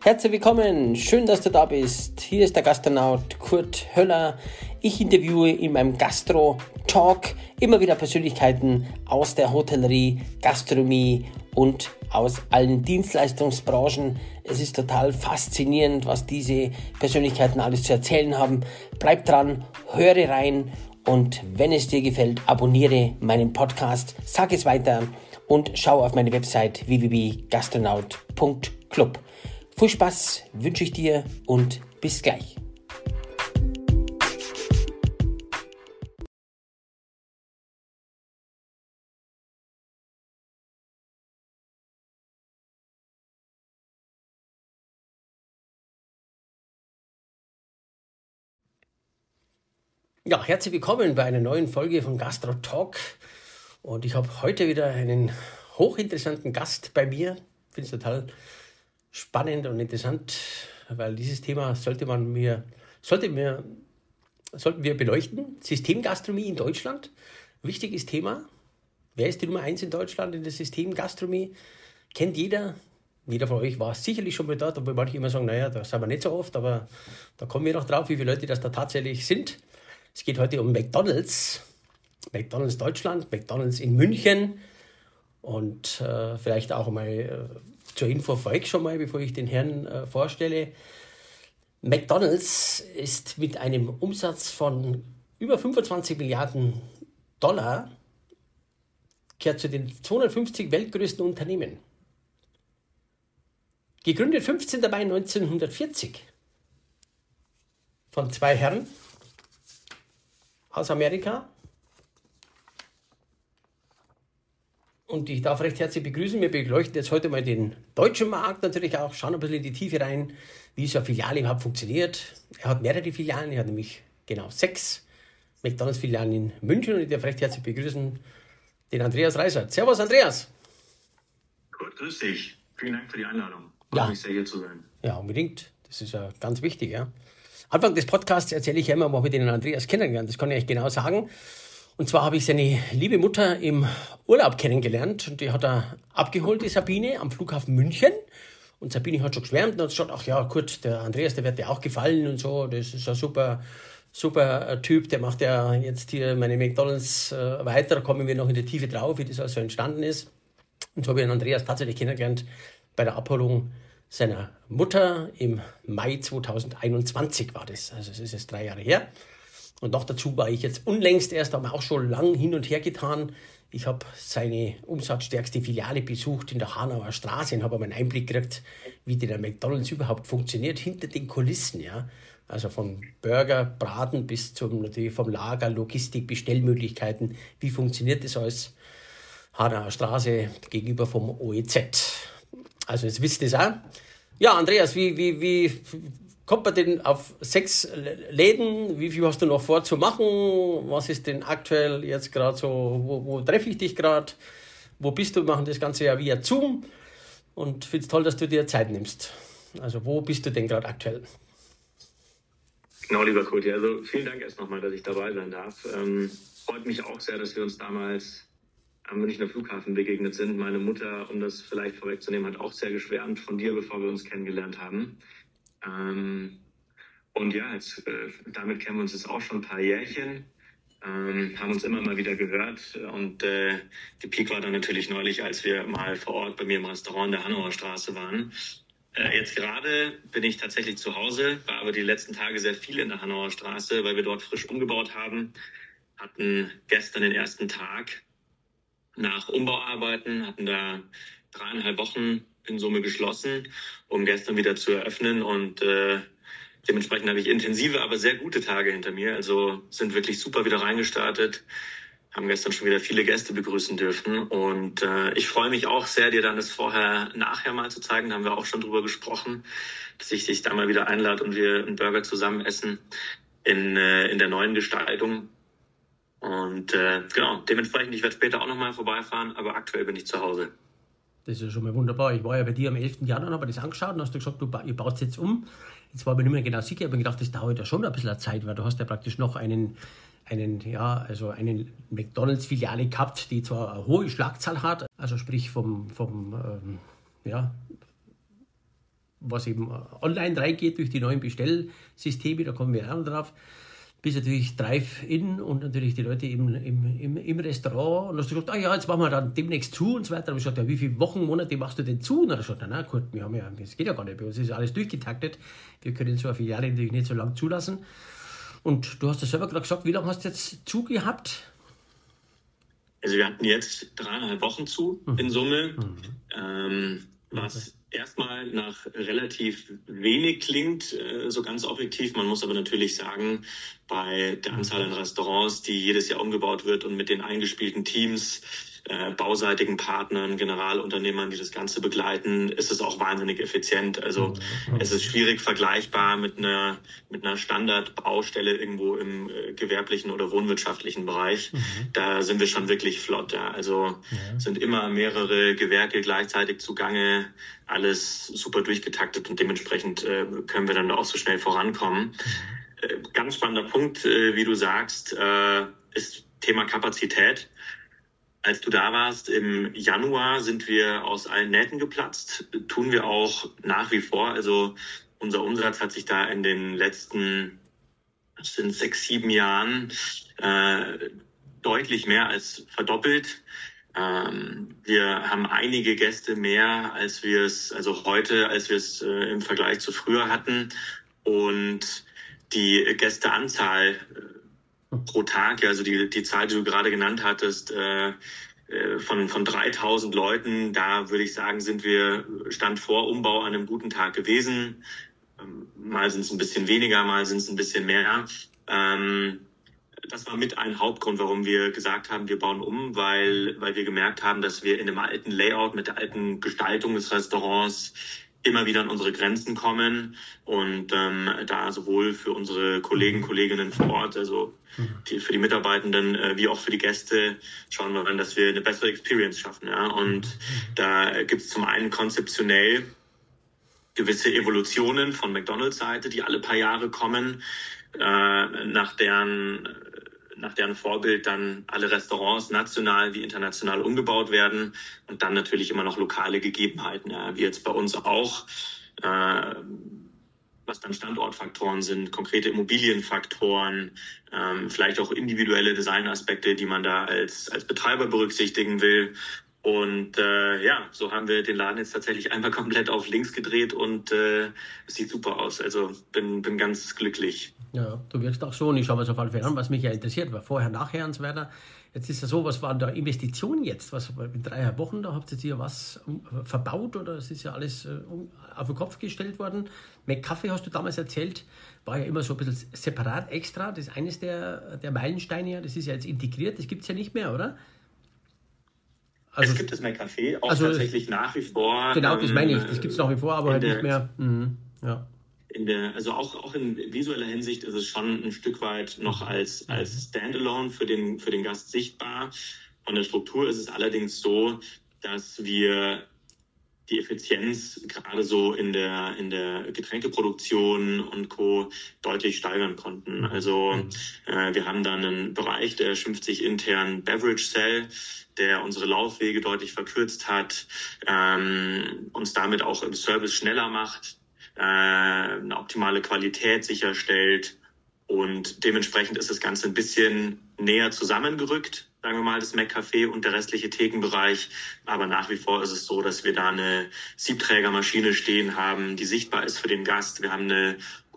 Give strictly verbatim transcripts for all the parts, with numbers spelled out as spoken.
Herzlich willkommen, schön, dass du da bist. Hier ist der Gastronaut Kurt Höller. Ich interviewe in meinem Gastro-Talk immer wieder Persönlichkeiten aus der Hotellerie, Gastronomie und aus allen Dienstleistungsbranchen. Es ist total faszinierend, was diese Persönlichkeiten alles zu erzählen haben. Bleib dran, höre rein und wenn es dir gefällt, abonniere meinen Podcast, sag es weiter und schau auf meine Website w w w punkt gastronaut punkt club. Viel Spaß wünsche ich dir und bis gleich. Ja, herzlich willkommen bei einer neuen Folge von Gastro Talk. Und ich habe heute wieder einen hochinteressanten Gast bei mir. Ich finde es total spannend und interessant, weil dieses Thema sollte man mir, sollte mir, sollten wir beleuchten. Systemgastronomie in Deutschland, wichtiges Thema. Wer ist die Nummer eins in Deutschland in der Systemgastronomie? Kennt jeder. Jeder von euch war sicherlich schon mal dort, obwohl manche immer sagen, naja, da sind wir nicht so oft, aber da kommen wir noch drauf, wie viele Leute das da tatsächlich sind. Es geht heute um McDonald's, McDonald's Deutschland, McDonald's in München und äh, vielleicht auch mal äh, zur Info vorweg schon mal, bevor ich den Herrn äh, vorstelle. McDonald's ist mit einem Umsatz von über fünfundzwanzig Milliarden Dollar, gehört zu den zweihundertfünfzig weltgrößten Unternehmen. Gegründet fünfzehnten Mai neunzehnhundertvierzig von zwei Herren aus Amerika. Und ich darf recht herzlich begrüßen. Wir beleuchten jetzt heute mal den deutschen Markt natürlich auch, schauen ein bisschen in die Tiefe rein, wie so eine Filiale überhaupt funktioniert. Er hat mehrere Filialen, er hat nämlich genau sechs McDonald's-Filialen in München und ich darf recht herzlich begrüßen den Andreas Reisert. Servus Andreas. Gut, grüß dich. Vielen Dank für die Einladung. Freut ja. mich sehr, hier zu sein. Ja, unbedingt. Das ist ja ganz wichtig. Ja. Anfang des Podcasts erzähle ich ja immer, wo wir den Andreas kennengelernt. Das kann ich euch genau sagen. Und zwar habe ich seine liebe Mutter im Urlaub kennengelernt und die hat er abgeholt, die Sabine, am Flughafen München. Und Sabine hat schon geschwärmt und hat gesagt, ach ja, gut, der Andreas, der wird dir auch gefallen und so. Das ist ein super, super Typ, der macht ja jetzt hier meine McDonald's äh, weiter. Da kommen wir noch in die Tiefe drauf, wie das also entstanden ist. Und so habe ich den Andreas tatsächlich kennengelernt bei der Abholung seiner Mutter im Mai zweitausendeinundzwanzig war das. Also es ist jetzt drei Jahre her. Und noch dazu war ich jetzt unlängst erst, haben wir auch schon lang hin und her getan. Ich habe seine umsatzstärkste Filiale besucht in der Hanauer Straße und habe einen Einblick gekriegt, wie der McDonald's überhaupt funktioniert, hinter den Kulissen. Ja. Also von Burger, Braten bis zum natürlich vom Lager, Logistik, Bestellmöglichkeiten. Wie funktioniert das alles? Hanauer Straße gegenüber vom O E Z. Also jetzt wisst ihr es auch. Ja, Andreas, wie, wie, wie kommt man denn auf sechs Läden? Wie viel hast du noch vor zu machen? Was ist denn aktuell jetzt gerade so? Wo, wo treffe ich dich gerade? Wo bist du? Wir machen das Ganze ja via Zoom. Und ich finde es toll, dass du dir Zeit nimmst. Also wo bist du denn gerade aktuell? Genau, lieber Kurt. Also vielen Dank erst nochmal, dass ich dabei sein darf. Ähm, freut mich auch sehr, dass wir uns damals am Münchner Flughafen begegnet sind. Meine Mutter, um das vielleicht vorwegzunehmen, hat auch sehr geschwärmt von dir, bevor wir uns kennengelernt haben. Ähm, und ja, jetzt, äh, damit kennen wir uns jetzt auch schon ein paar Jährchen, ähm, haben uns immer mal wieder gehört und äh, die Peak war dann natürlich neulich, als wir mal vor Ort bei mir im Restaurant in der Hanauer Straße waren. Äh, jetzt gerade bin ich tatsächlich zu Hause, war aber die letzten Tage sehr viel in der Hanauer Straße, weil wir dort frisch umgebaut haben, hatten gestern den ersten Tag nach Umbauarbeiten, hatten da dreieinhalb Wochen in Summe geschlossen, um gestern wieder zu eröffnen und äh, dementsprechend habe ich intensive, aber sehr gute Tage hinter mir, also sind wirklich super wieder reingestartet, haben gestern schon wieder viele Gäste begrüßen dürfen und äh, ich freue mich auch sehr, dir dann das Vorher-Nachher mal zu zeigen, da haben wir auch schon drüber gesprochen, dass ich dich da mal wieder einlade und wir einen Burger zusammen essen in, äh, in der neuen Gestaltung. Und äh, genau, dementsprechend, ich werde später auch nochmal vorbeifahren, aber aktuell bin ich zu Hause. Das ist ja schon mal wunderbar. Ich war ja bei dir am elften Januar, habe das angeschaut und hast du gesagt, du ihr baut es jetzt um. Jetzt war ich mir nicht mehr genau sicher, aber ich gedacht, das dauert ja schon ein bisschen Zeit, weil du hast ja praktisch noch einen, einen ja, also einen McDonald's-Filiale gehabt, die zwar eine hohe Schlagzahl hat, also sprich vom, vom ähm, ja, was eben online reingeht durch die neuen Bestellsysteme, da kommen wir auch noch drauf, bis natürlich Drive-In und natürlich die Leute eben im, im, im Restaurant. Und dann hast du gesagt, ah ja, jetzt machen wir dann demnächst zu und so weiter. Und ich gesagt, ja, wie viele Wochen, Monate machst du denn zu? Und dann hat er gesagt, na gut, wir haben ja, das geht ja gar nicht, bei uns ist ja alles durchgetaktet. Wir können so eine Filiale natürlich nicht so lange zulassen. Und du hast ja selber gerade gesagt, wie lange hast du jetzt zu gehabt? Also wir hatten jetzt dreieinhalb Wochen zu mhm. in Summe, mhm. ähm, was okay. erstmal nach relativ wenig klingt, äh, so ganz objektiv. Man muss aber natürlich sagen, bei der Anzahl an Restaurants, die jedes Jahr umgebaut wird und mit den eingespielten Teams, äh, bauseitigen Partnern, Generalunternehmern, die das Ganze begleiten, ist es auch wahnsinnig effizient. Also mhm. es ist schwierig vergleichbar mit einer, mit einer Standardbaustelle irgendwo im äh, gewerblichen oder wohnwirtschaftlichen Bereich. Mhm. Da sind wir schon wirklich flott. Ja. Also ja. sind immer mehrere Gewerke gleichzeitig zugange, alles super durchgetaktet und dementsprechend äh, können wir dann auch so schnell vorankommen. Mhm. Äh, ganz spannender Punkt, äh, wie du sagst, äh, ist Thema Kapazität. Als du da warst, im Januar sind wir aus allen Nähten geplatzt. Tun wir auch nach wie vor. Also unser Umsatz hat sich da in den letzten, das sind sechs, sieben Jahren äh, deutlich mehr als verdoppelt. Ähm, wir haben einige Gäste mehr, als wir es, also heute, als wir es äh, im Vergleich zu früher hatten. Und die Gästeanzahl äh, pro Tag, also die, die Zahl, die du gerade genannt hattest, äh, von, von dreitausend Leuten, da würde ich sagen, sind wir Stand vor Umbau an einem guten Tag gewesen. Mal sind es ein bisschen weniger, mal sind es ein bisschen mehr. Ähm, das war mit ein Hauptgrund, warum wir gesagt haben, wir bauen um, weil, weil wir gemerkt haben, dass wir in dem alten Layout mit der alten Gestaltung des Restaurants immer wieder an unsere Grenzen kommen und ähm, da sowohl für unsere Kollegen, Kolleginnen vor Ort, also die, für die Mitarbeitenden äh, wie auch für die Gäste, schauen wir an, dass wir eine bessere Experience schaffen. Ja? Und da gibt es zum einen konzeptionell gewisse Evolutionen von McDonald's Seite, die alle paar Jahre kommen, äh, nach deren nach deren Vorbild dann alle Restaurants national wie international umgebaut werden und dann natürlich immer noch lokale Gegebenheiten, ja, wie jetzt bei uns auch, äh, was dann Standortfaktoren sind, konkrete Immobilienfaktoren, ähm, vielleicht auch individuelle Designaspekte, die man da als als Betreiber berücksichtigen will. Und äh, ja, so haben wir den Laden jetzt tatsächlich einmal komplett auf links gedreht und äh, es sieht super aus. Also bin bin ganz glücklich. Ja, du wirkst auch so und ich schaue mir so auf alle Fälle an, was mich ja interessiert, war vorher, nachher und so weiter. Jetzt ist ja so, was waren da Investitionen jetzt? Was in dreieinhalb Wochen, da habt ihr hier was verbaut oder es ist ja alles äh, auf den Kopf gestellt worden? McCafe hast du damals erzählt, war ja immer so ein bisschen separat, extra. Das ist eines der, der Meilensteine, das ist ja jetzt integriert, das gibt es ja nicht mehr, oder? Also, es gibt das McCafe auch also, tatsächlich nach wie vor. Genau, das meine ich. Das gibt es nach wie vor, aber halt nicht mehr. Mhm, ja. In der, also auch, auch in visueller Hinsicht ist es schon ein Stück weit noch als, als Standalone für den, für den Gast sichtbar. Von der Struktur ist es allerdings so, dass wir die Effizienz gerade so in der, in der Getränkeproduktion und Co. deutlich steigern konnten. Also äh, wir haben dann einen Bereich, der schimpft sich intern Beverage Cell, der unsere Laufwege deutlich verkürzt hat, ähm, uns damit auch im Service schneller macht, äh, eine optimale Qualität sicherstellt und dementsprechend ist das Ganze ein bisschen näher zusammengerückt, sagen wir mal, das McCafe und der restliche Thekenbereich. Aber nach wie vor ist es so, dass wir da eine Siebträgermaschine stehen haben, die sichtbar ist für den Gast. Wir haben eine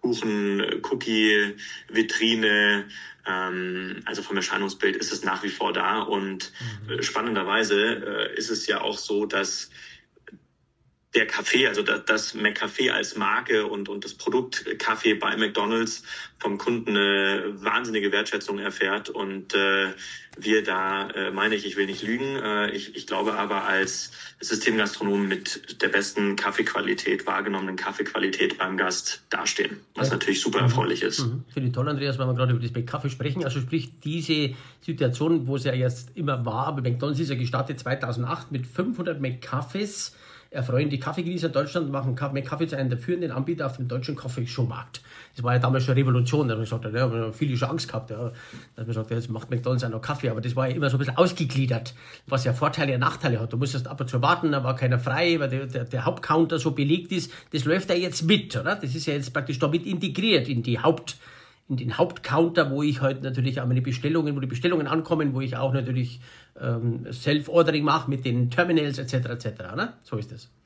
Kuchen-Cookie-Vitrine. Ähm, also vom Erscheinungsbild ist es nach wie vor da. Und mhm. spannenderweise äh, ist es ja auch so, dass der Kaffee, also das McCafe als Marke und, und das Produkt Kaffee bei McDonald's vom Kunden eine wahnsinnige Wertschätzung erfährt und äh, wir da, äh, meine ich, ich will nicht lügen, äh, ich, ich glaube aber als Systemgastronom mit der besten Kaffeequalität, wahrgenommenen Kaffeequalität beim Gast dastehen, was ja. natürlich super erfreulich ist. Mhm. Finde ich toll, Andreas, weil wir gerade über das McCafe sprechen, also sprich diese Situation, wo es ja jetzt immer war, aber McDonald's ist ja gestartet zweitausendacht mit fünfhundert McCafés. erfreuen die Kaffeegenießer in Deutschland, machen Kaffee zu einem der führenden Anbieter auf dem deutschen Kaffeeschuhmarkt. Das war ja damals schon eine Revolution, da haben wir gesagt, ja, haben viele schon Angst gehabt, ja, dass man sagt, jetzt macht McDonald's auch noch Kaffee, aber das war ja immer so ein bisschen ausgegliedert, was ja Vorteile und Nachteile hat. Du musstest ab und zu warten, da war keiner frei, weil der, der, der Hauptcounter so belegt ist. Das läuft ja jetzt mit, oder? Das ist ja jetzt praktisch damit integriert in die Haupt in den Hauptcounter, wo ich heute natürlich auch meine Bestellungen, wo die Bestellungen ankommen, wo ich auch natürlich ähm, Self-Ordering mache mit den Terminals et cetera et cetera. Ne? So ist das.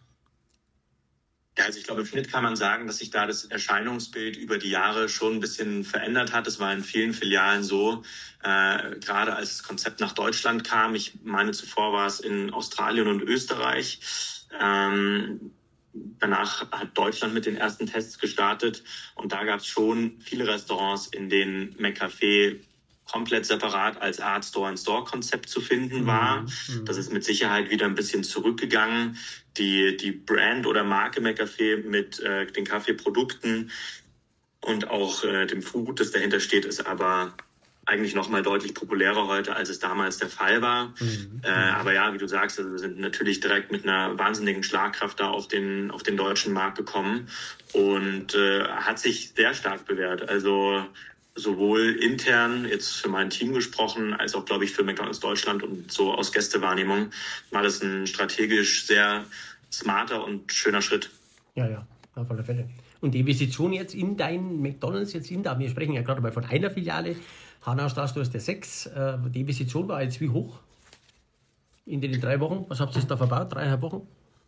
Ja, also ich glaube, im Schnitt kann man sagen, dass sich da das Erscheinungsbild über die Jahre schon ein bisschen verändert hat. Es war in vielen Filialen so, äh, gerade als das Konzept nach Deutschland kam. Ich meine, zuvor war es in Australien und Österreich. Ähm, Danach hat Deutschland mit den ersten Tests gestartet und da gab es schon viele Restaurants, in denen McCafé komplett separat als Art Store-in-Store-Konzept zu finden war. Mhm. Das ist mit Sicherheit wieder ein bisschen zurückgegangen. Die, die Brand oder Marke McCafé mit äh, den Kaffeeprodukten und auch äh, dem Food, das dahinter steht, ist aber eigentlich noch mal deutlich populärer heute, als es damals der Fall war. Mhm. Äh, aber ja, wie du sagst, also wir sind natürlich direkt mit einer wahnsinnigen Schlagkraft da auf den, auf den deutschen Markt gekommen und äh, hat sich sehr stark bewährt. Also sowohl intern, jetzt für mein Team gesprochen, als auch, glaube ich, für McDonald's Deutschland und so aus Gästewahrnehmung war das ein strategisch sehr smarter und schöner Schritt. Ja, ja, auf alle Fälle. Und die Investition jetzt in dein McDonald's, jetzt in da, wir sprechen ja gerade mal von einer Filiale, Hanaustraße, du hast ja sechs. Die Investition war jetzt wie hoch in den drei Wochen? Was habt ihr da verbaut? Dreieinhalb Wochen?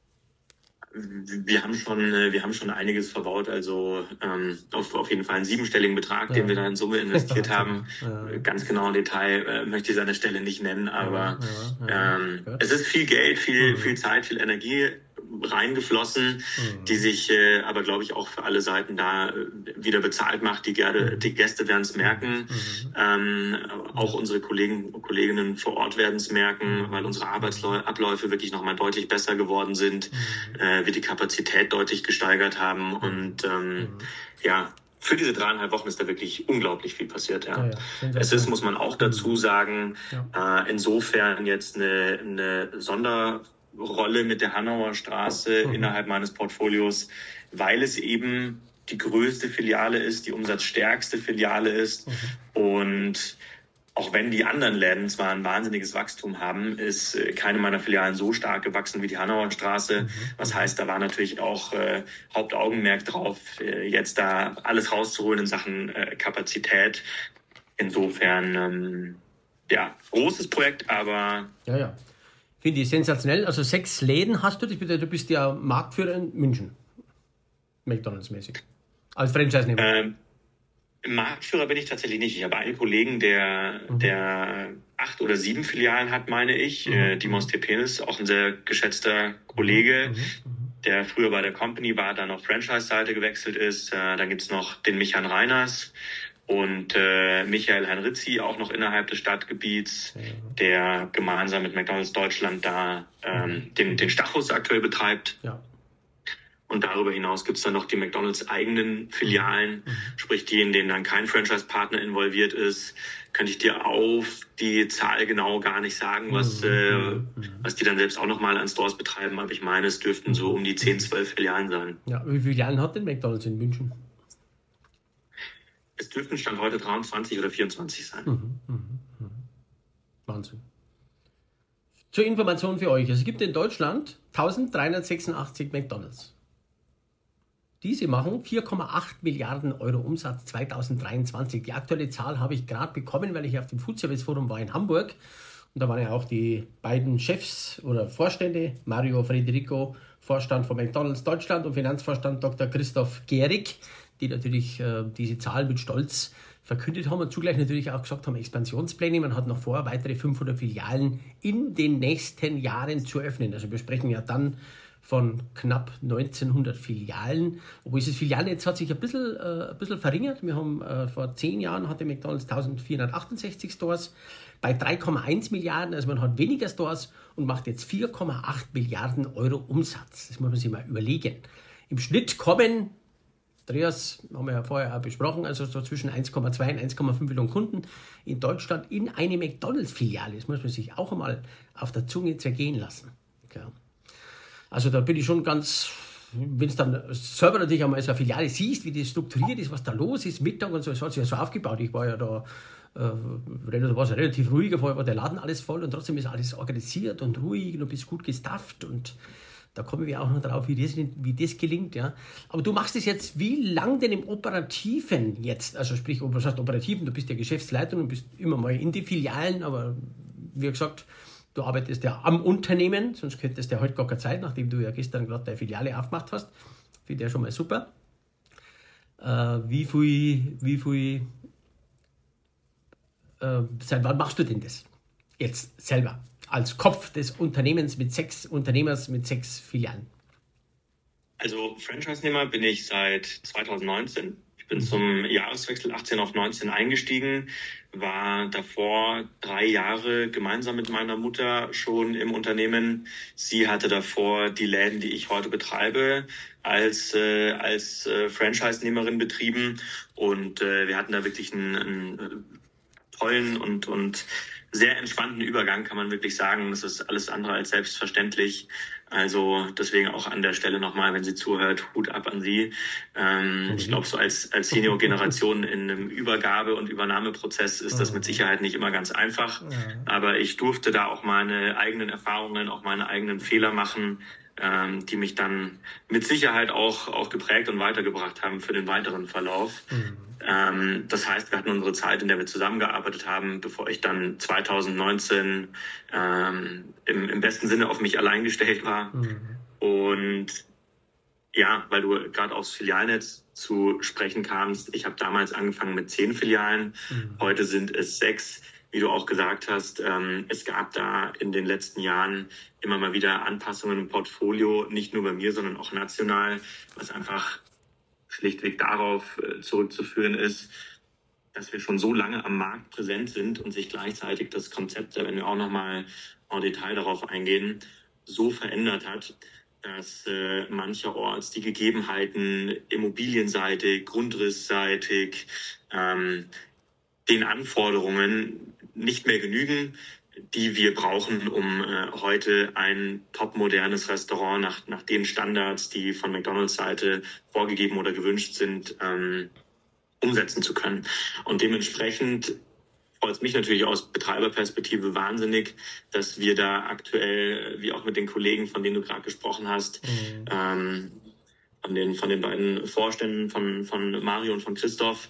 Wir haben schon, wir haben schon einiges verbaut, also ähm, auf, auf jeden Fall einen siebenstelligen Betrag, ja, den wir da in Summe investiert haben. Ja. Ganz genau im Detail äh, möchte ich es an der Stelle nicht nennen, aber ja, ja, ähm, es ist viel Geld, viel, mhm. viel Zeit, viel Energie reingeflossen, mhm. die sich äh, aber, glaube ich, auch für alle Seiten da äh, wieder bezahlt macht. Die, gerne, die Gäste werden es merken, mhm. ähm, auch unsere Kollegen und Kolleginnen vor Ort werden es merken, mhm. weil unsere Arbeitsabläufe wirklich nochmal deutlich besser geworden sind, mhm. äh, wir die Kapazität deutlich gesteigert haben mhm. und ähm, mhm. ja, für diese dreieinhalb Wochen ist da wirklich unglaublich viel passiert. Ja. Ja, ja. Es ist, muss man auch dazu sagen, ja. äh, insofern jetzt eine, eine Sonder Rolle mit der Hanauer Straße mhm. innerhalb meines Portfolios, weil es eben die größte Filiale ist, die umsatzstärkste Filiale ist. Mhm. Und auch wenn die anderen Läden zwar ein wahnsinniges Wachstum haben, ist keine meiner Filialen so stark gewachsen wie die Hanauer Straße. Mhm. Was heißt, da war natürlich auch äh, Hauptaugenmerk drauf, äh, jetzt da alles rauszuholen in Sachen äh, Kapazität. Insofern, ähm, ja, großes Projekt, aber... Ja, ja. Finde ich sensationell. Also sechs Läden hast du, du bist ja Marktführer in München. McDonald's-mäßig. Als Franchise-Nehmer. Ähm, Marktführer bin ich tatsächlich nicht. Ich habe einen Kollegen, der, mhm. der acht oder sieben Filialen hat, meine ich. Mhm. Äh, Dimos Tepenis, auch ein sehr geschätzter Kollege, mhm. der früher bei der Company war, dann auf Franchise-Seite gewechselt ist. Äh, dann gibt es noch den Michael Reiners und äh, Michael Heinrizi, auch noch innerhalb des Stadtgebiets, ja. der gemeinsam mit McDonald's Deutschland da ähm, den, den Stachus aktuell betreibt. Ja. Und darüber hinaus gibt es dann noch die McDonald's eigenen Filialen, mhm. sprich die, in denen dann kein Franchise-Partner involviert ist. Könnte ich dir auf die Zahl genau gar nicht sagen, was, mhm. äh, was die dann selbst auch nochmal an Stores betreiben. Aber ich meine, es dürften so um die zehn, zwölf Filialen sein. Ja, wie viele Filialen hat denn McDonald's in München? Es dürften Stand heute dreiundzwanzig oder vierundzwanzig sein. Mhm, mh, mh. Wahnsinn. Zur Information für euch. Es gibt in Deutschland eintausenddreihundertsechsundachtzig McDonald's. Diese machen vier Komma acht Milliarden Euro Umsatz zweitausenddreiundzwanzig. Die aktuelle Zahl habe ich gerade bekommen, weil ich auf dem Food Service Forum war in Hamburg. Und da waren ja auch die beiden Chefs oder Vorstände, Mario Federico, Vorstand von McDonald's Deutschland und Finanzvorstand Doktor Christoph Gehrig, die natürlich äh, diese Zahl mit Stolz verkündet haben und zugleich natürlich auch gesagt haben, Expansionspläne. Man hat noch vor, weitere fünfhundert Filialen in den nächsten Jahren zu öffnen. Also wir sprechen ja dann von knapp neunzehnhundert Filialen. Obwohl dieses Filialnetz hat sich ein bisschen, äh, ein bisschen verringert. Wir haben äh, vor zehn Jahren hatte McDonald's eintausendvierhundertachtundsechzig Stores bei drei Komma eins Milliarden. Also man hat weniger Stores und macht jetzt vier Komma acht Milliarden Euro Umsatz. Das muss man sich mal überlegen. Im Schnitt kommen, Andreas, haben wir ja vorher auch besprochen, also so zwischen eins Komma zwei und eins Komma fünf Millionen Kunden in Deutschland in eine McDonald's-Filiale. Das muss man sich auch einmal auf der Zunge zergehen lassen. Okay. Also da bin ich schon ganz, wenn es dann selber natürlich einmal so eine Filiale siehst, wie das strukturiert ist, was da los ist, Mittag und so, es hat sich ja so aufgebaut. Ich war ja da, äh, da war es relativ ruhiger, vorher war der Laden alles voll und trotzdem ist alles organisiert und ruhig und du bist gut gestafft und da kommen wir auch noch drauf, wie das, wie das gelingt. Ja. Aber du machst es jetzt wie lang denn im Operativen jetzt? Also sprich, was heißt Operativen? Du bist ja Geschäftsleitung und bist immer mal in die Filialen, aber wie gesagt, du arbeitest ja am Unternehmen, sonst könntest du ja heute gar keine Zeit, nachdem du ja gestern gerade deine Filiale aufgemacht hast. Finde ich ja schon mal super. Äh, wie viel, wie viel, äh, seit wann machst du denn das jetzt selber? Als Kopf des Unternehmens mit sechs Unternehmers mit sechs Filialen? Also Franchise-Nehmer bin ich seit zweitausendneunzehn. Ich bin zum Jahreswechsel achtzehn auf neunzehn eingestiegen, war davor drei Jahre gemeinsam mit meiner Mutter schon im Unternehmen. Sie hatte davor die Läden, die ich heute betreibe, als äh, als äh, Franchise-Nehmerin betrieben und äh, wir hatten da wirklich einen, einen tollen und und sehr entspannten Übergang, kann man wirklich sagen. Das ist alles andere als selbstverständlich. Also deswegen auch an der Stelle nochmal, wenn sie zuhört, Hut ab an Sie. Ähm, mhm. Ich glaube, so als, als Senior-Generation in einem Übergabe- und Übernahmeprozess ist das mit Sicherheit nicht immer ganz einfach. Aber ich durfte da auch meine eigenen Erfahrungen, auch meine eigenen Fehler machen, ähm, die mich dann mit Sicherheit auch, auch geprägt und weitergebracht haben für den weiteren Verlauf. Mhm. Ähm, das heißt, wir hatten unsere Zeit, in der wir zusammengearbeitet haben, bevor ich dann zweitausendneunzehn ähm, im, im besten Sinne auf mich allein gestellt war. Mhm. Und ja, weil du gerade aufs Filialnetz zu sprechen kamst, ich habe damals angefangen mit zehn Filialen, mhm. heute sind es sechs. Wie du auch gesagt hast, ähm, es gab da in den letzten Jahren immer mal wieder Anpassungen im Portfolio, nicht nur bei mir, sondern auch national, was einfach schlichtweg darauf äh, zurückzuführen ist, dass wir schon so lange am Markt präsent sind und sich gleichzeitig das Konzept, da werden wir auch nochmal en Detail darauf eingehen, so verändert hat, dass äh, mancherorts die Gegebenheiten immobilienseitig, grundrissseitig, ähm, den Anforderungen nicht mehr genügen, die wir brauchen, um äh, heute ein topmodernes Restaurant nach, nach den Standards, die von McDonald's Seite vorgegeben oder gewünscht sind, ähm, umsetzen zu können. Und dementsprechend freut es mich natürlich aus Betreiberperspektive wahnsinnig, dass wir da aktuell, wie auch mit den Kollegen, von denen du gerade gesprochen hast, mhm. ähm, Von den, von den beiden Vorständen von, von Mario und von Christoph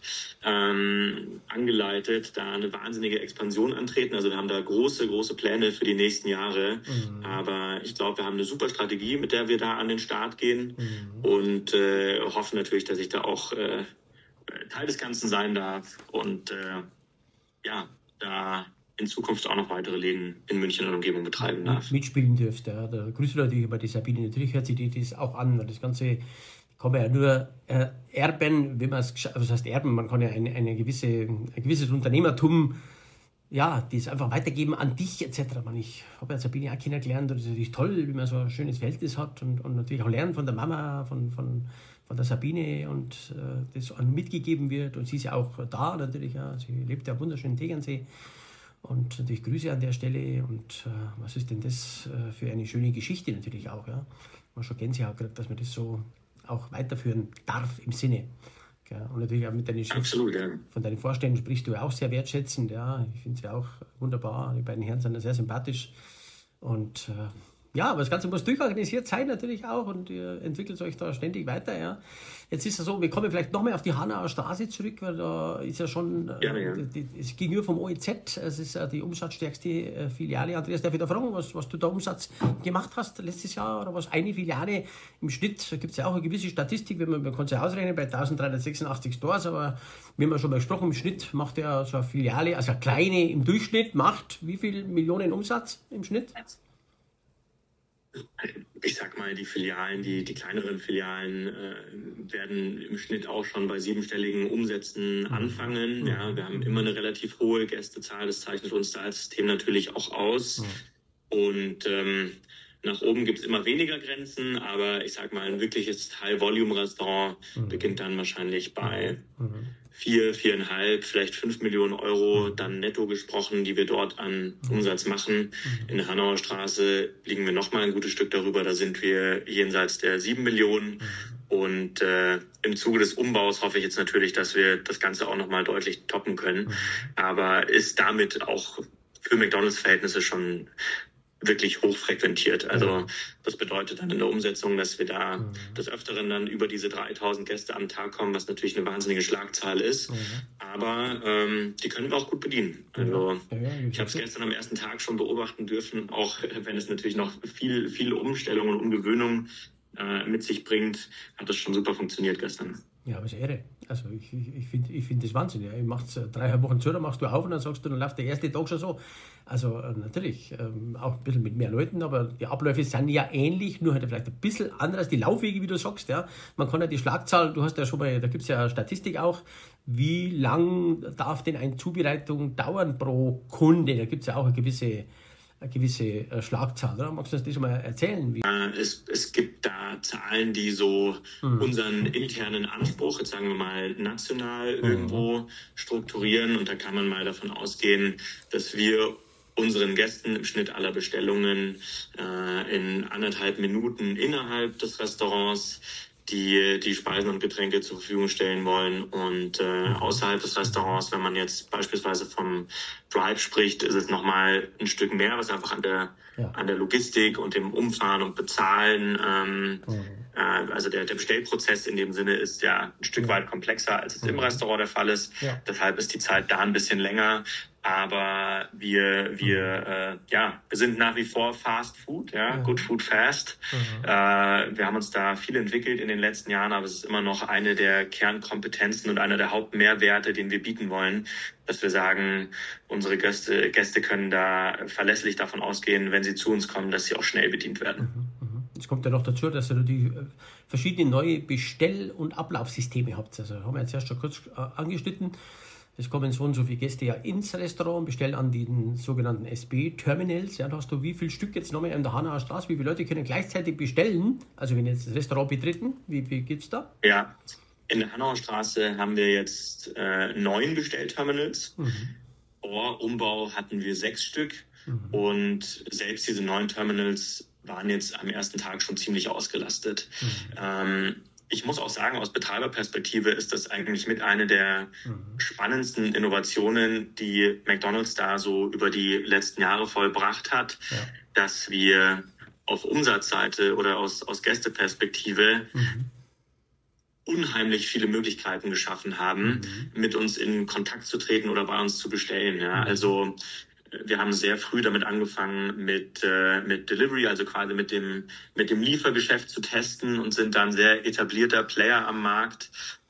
ähm, angeleitet, da eine wahnsinnige Expansion antreten. Also wir haben da große, große Pläne für die nächsten Jahre. Mhm. Aber ich glaube, wir haben eine super Strategie, mit der wir da an den Start gehen mhm. und äh, hoffen natürlich, dass ich da auch äh, Teil des Ganzen sein darf und äh, ja, da in Zukunft auch noch weitere Läden in München und Umgebung betreiben darf. Mitspielen dürfte. Ja. Da grüße natürlich über die Sabine. Natürlich hört sich die das auch an, weil das Ganze kann man ja nur äh, erben, wenn man es, was heißt erben, man kann ja eine, eine gewisse, ein gewisses Unternehmertum, ja, das einfach weitergeben an dich et cetera. Man, ich habe ja Sabine auch kennengelernt und es ist natürlich toll, wie man so ein schönes Verhältnis hat und, und natürlich auch lernen von der Mama, von, von, von der Sabine und äh, das mitgegeben wird und sie ist ja auch da natürlich, ja. Sie lebt ja wunderschön in Tegernsee. Und natürlich Grüße an der Stelle. Und äh, was ist denn das äh, für eine schöne Geschichte natürlich auch. Ja? Man schon Gänsehaut gekriegt, dass man das so auch weiterführen darf im Sinne. Ja? Und natürlich auch mit deinen Chefs, Absolut, ja. Von deinen Vorstellungen sprichst du auch sehr wertschätzend. Ja? Ich finde es ja auch wunderbar. Die beiden Herren sind sehr sympathisch. Und äh, ja, aber das Ganze muss durchorganisiert sein natürlich auch und ihr entwickelt euch da ständig weiter. Ja. Jetzt ist es so, wir kommen vielleicht noch mehr auf die Hanauer Straße zurück, weil da ist ja schon, ja, ja. Die, es gegenüber vom O E Z, es ist ja die umsatzstärkste Filiale. Andreas, darf ich da fragen, was, was du da Umsatz gemacht hast letztes Jahr oder was eine Filiale im Schnitt, da gibt es ja auch eine gewisse Statistik, wenn man, man kann es ja ausrechnen, bei eintausenddreihundertsechsundachtzig Stores, aber wir haben ja schon mal gesprochen, im Schnitt macht ja so eine Filiale, also eine kleine im Durchschnitt, macht wie viel Millionen Umsatz im Schnitt? Ich sag mal, die Filialen, die, die kleineren Filialen äh, werden im Schnitt auch schon bei siebenstelligen Umsätzen anfangen. Ja, wir haben immer eine relativ hohe Gästezahl, das zeichnet uns da als System natürlich auch aus. Und ähm, nach oben gibt es immer weniger Grenzen, aber ich sag mal, ein wirkliches High-Volume-Restaurant mhm. beginnt dann wahrscheinlich bei mhm. vier, viereinhalb, vielleicht fünf Millionen Euro, dann netto gesprochen, die wir dort an Umsatz machen. In der Hanauer Straße liegen wir nochmal ein gutes Stück darüber, da sind wir jenseits der sieben Millionen. Und äh, im Zuge des Umbaus hoffe ich jetzt natürlich, dass wir das Ganze auch nochmal deutlich toppen können. Aber ist damit auch für McDonald's-Verhältnisse schon wirklich hochfrequentiert. Also das bedeutet dann in der Umsetzung, dass wir da mhm. des Öfteren dann über diese dreitausend Gäste am Tag kommen, was natürlich eine wahnsinnige Schlagzahl ist. Mhm. Aber ähm, die können wir auch gut bedienen. Also ja, ja, ich habe es gestern am ersten Tag schon beobachten dürfen, auch wenn es natürlich noch viel, viele Umstellungen und Umgewöhnungen äh, mit sich bringt, hat das schon super funktioniert gestern. Ja, aber es ist irre. Also ich, ich, ich finde ich find das Wahnsinn. Ja. Ich mach's dreieinhalb Wochen zu, dann machst du auf und dann sagst du, dann läuft der erste Tag schon so. Also äh, natürlich, ähm, auch ein bisschen mit mehr Leuten, aber die Abläufe sind ja ähnlich, nur halt vielleicht ein bisschen anders, die Laufwege, wie du sagst. Ja. Man kann ja die Schlagzahl, du hast ja schon mal, da gibt es ja eine Statistik auch, wie lang darf denn eine Zubereitung dauern pro Kunde? Da gibt es ja auch eine gewisse eine gewisse Schlagzahl, oder? Magst du uns das mal erzählen? Wie? Es, es gibt da Zahlen, die so mhm. unseren internen Anspruch, jetzt sagen wir mal national, mhm. irgendwo strukturieren. Und da kann man mal davon ausgehen, dass wir unseren Gästen im Schnitt aller Bestellungen äh, in anderthalb Minuten innerhalb des Restaurants die die Speisen und Getränke zur Verfügung stellen wollen. Und äh, außerhalb des Restaurants, wenn man jetzt beispielsweise vom Drive spricht, ist es nochmal ein Stück mehr, was einfach an der ja. an der Logistik und dem Umfahren und Bezahlen, ähm, mhm. äh, also der, der Bestellprozess in dem Sinne ist ja ein Stück weit komplexer, als es mhm. im Restaurant der Fall ist. Ja. Deshalb ist die Zeit da ein bisschen länger. Aber wir, wir, äh, ja, wir sind nach wie vor Fast Food, ja, Good Food Fast. Mhm. Äh, wir haben uns da viel entwickelt in den letzten Jahren, aber es ist immer noch eine der Kernkompetenzen und einer der Hauptmehrwerte, den wir bieten wollen, dass wir sagen, unsere Gäste, Gäste können da verlässlich davon ausgehen, wenn sie zu uns kommen, dass sie auch schnell bedient werden. Mhm. Es kommt ja noch dazu, dass ihr die verschiedenen neue Bestell- und Ablaufsysteme habt. Also haben wir jetzt erst schon kurz angeschnitten. Es kommen so und so viele Gäste ja ins Restaurant, bestellen an den sogenannten S B-Terminals. Ja, da hast du wie viele Stück jetzt nochmal in der Hanauer Straße? Wie viele Leute können gleichzeitig bestellen? Also wenn jetzt das Restaurant betreten, wie viel gibt es da? Ja, in der Hanauer Straße haben wir jetzt äh, neun Bestellterminals. Mhm. Vor Umbau hatten wir sechs Stück. Mhm. Und selbst diese neun Terminals waren jetzt am ersten Tag schon ziemlich ausgelastet. Mhm. Ähm, Ich muss auch sagen, aus Betreiberperspektive ist das eigentlich mit einer der mhm. spannendsten Innovationen, die McDonald's da so über die letzten Jahre vollbracht hat, ja. dass wir auf Umsatzseite oder aus, aus Gästeperspektive mhm. unheimlich viele Möglichkeiten geschaffen haben, mhm. mit uns in Kontakt zu treten oder bei uns zu bestellen. Ja. Mhm. Also wir haben sehr früh damit angefangen, mit, äh, mit Delivery, also quasi mit dem, mit dem Liefergeschäft zu testen und sind dann sehr etablierter Player am Markt,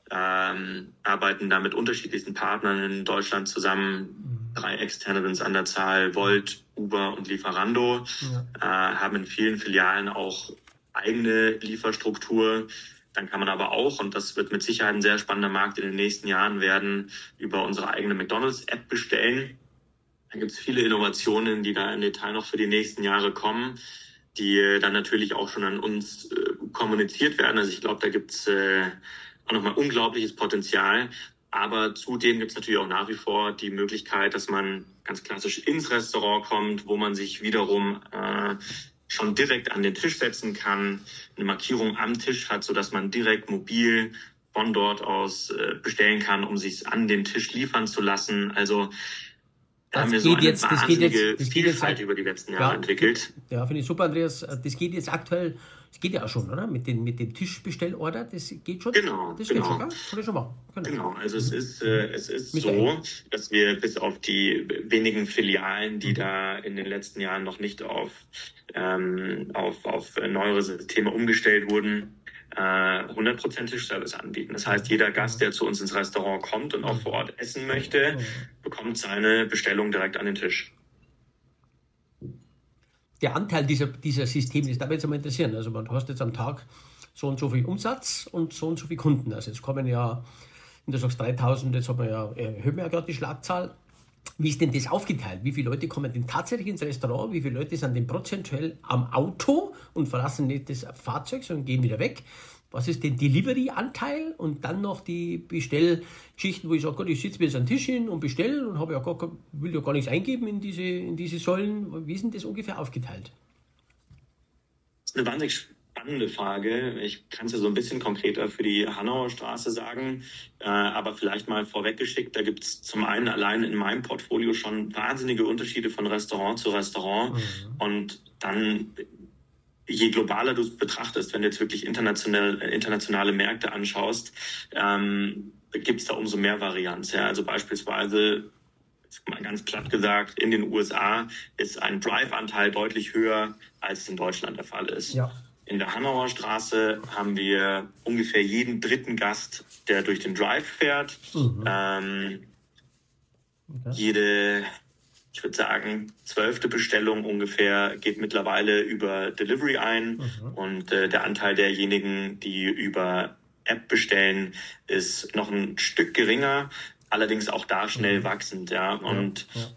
ähm, arbeiten da mit unterschiedlichsten Partnern in Deutschland zusammen. Drei externe sind es an der Zahl, Volt, Uber und Lieferando, ja. äh, haben in vielen Filialen auch eigene Lieferstruktur. Dann kann man aber auch, und das wird mit Sicherheit ein sehr spannender Markt in den nächsten Jahren werden, über unsere eigene McDonald's-App bestellen. Da gibt es viele Innovationen, die da im Detail noch für die nächsten Jahre kommen, die dann natürlich auch schon an uns äh, kommuniziert werden. Also ich glaube, da gibt es äh, auch nochmal unglaubliches Potenzial. Aber zudem gibt es natürlich auch nach wie vor die Möglichkeit, dass man ganz klassisch ins Restaurant kommt, wo man sich wiederum äh, schon direkt an den Tisch setzen kann, eine Markierung am Tisch hat, sodass man direkt mobil von dort aus äh, bestellen kann, um sich an den Tisch liefern zu lassen. Also da haben wir so eine jetzt, wahnsinnige das geht jetzt, das Vielfalt geht jetzt, über die letzten Jahre ja, entwickelt. Ja, finde ich super, Andreas. Das geht jetzt aktuell, das geht ja auch schon, oder? Mit, den, mit dem Tischbestellorder, das geht schon? Genau, das genau. Geht schon, kann ich schon machen. Genau. genau, also es ist, äh, es ist so, dass wir bis auf die wenigen Filialen, die mhm. da in den letzten Jahren noch nicht auf, ähm, auf, auf neuere Systeme umgestellt wurden, hundert Prozent Tischservice anbieten. Das heißt, jeder Gast, der zu uns ins Restaurant kommt und auch vor Ort essen möchte, bekommt seine Bestellung direkt an den Tisch. Der Anteil dieser, dieser Systeme, das darf mich jetzt mal interessieren. Also man hast jetzt am Tag so und so viel Umsatz und so und so viele Kunden. Also jetzt kommen ja, wenn du sagst dreitausend, jetzt haben wir ja, erhöhen wir ja gerade die Schlagzahl. Wie ist denn das aufgeteilt? Wie viele Leute kommen denn tatsächlich ins Restaurant? Wie viele Leute sind denn prozentuell am Auto und verlassen nicht das Fahrzeug, sondern gehen wieder weg? Was ist der Delivery-Anteil? Und dann noch die Bestellgeschichten, wo ich sage, Gott, ich sitze mir jetzt an den Tisch hin und bestelle und habe ja gar, will ja gar nichts eingeben in diese, in diese Säulen. Wie ist denn das ungefähr aufgeteilt? Das ist eine wahnsinnig spannende Frage. Ich kann es ja so ein bisschen konkreter für die Hanauer Straße sagen, äh, aber vielleicht mal vorweggeschickt, da gibt es zum einen allein in meinem Portfolio schon wahnsinnige Unterschiede von Restaurant zu Restaurant. Mhm. Und dann, je globaler du es betrachtest, wenn du jetzt wirklich international, internationale Märkte anschaust, ähm, gibt es da umso mehr Varianz. Ja? Also beispielsweise, mal ganz platt gesagt, in den U S A ist ein Drive-Anteil deutlich höher, als es in Deutschland der Fall ist. Ja. In der Hanauer Straße haben wir ungefähr jeden dritten Gast, der durch den Drive fährt. Mhm. Ähm, okay. Jede, ich würde sagen, zwölfte Bestellung ungefähr geht mittlerweile über Delivery ein. Mhm. Und äh, der Anteil derjenigen, die über App bestellen, ist noch ein Stück geringer, allerdings auch da schnell mhm. wachsend. Ja. Und ja. Ja.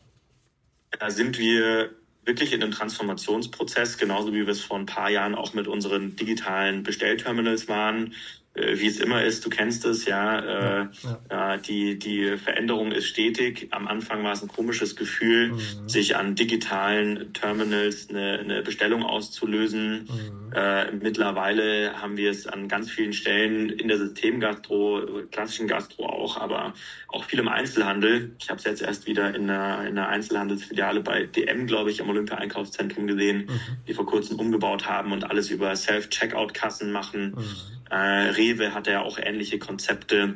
da sind wir wirklich in einem Transformationsprozess, genauso wie wir es vor ein paar Jahren auch mit unseren digitalen Bestellterminals waren. Wie es immer ist, du kennst es, ja, ja, äh, ja. Die, die Veränderung ist stetig. Am Anfang war es ein komisches Gefühl, mhm. sich an digitalen Terminals eine, eine Bestellung auszulösen. Mhm. Äh, mittlerweile haben wir es an ganz vielen Stellen in der Systemgastro, klassischen Gastro auch, aber auch viel im Einzelhandel. Ich habe es jetzt erst wieder in einer, in einer Einzelhandelsfiliale bei D M, glaube ich, am Olympia-Einkaufszentrum gesehen, mhm. die vor kurzem umgebaut haben und alles über Self-Checkout-Kassen machen. Mhm. Äh, Rewe hat ja auch ähnliche Konzepte.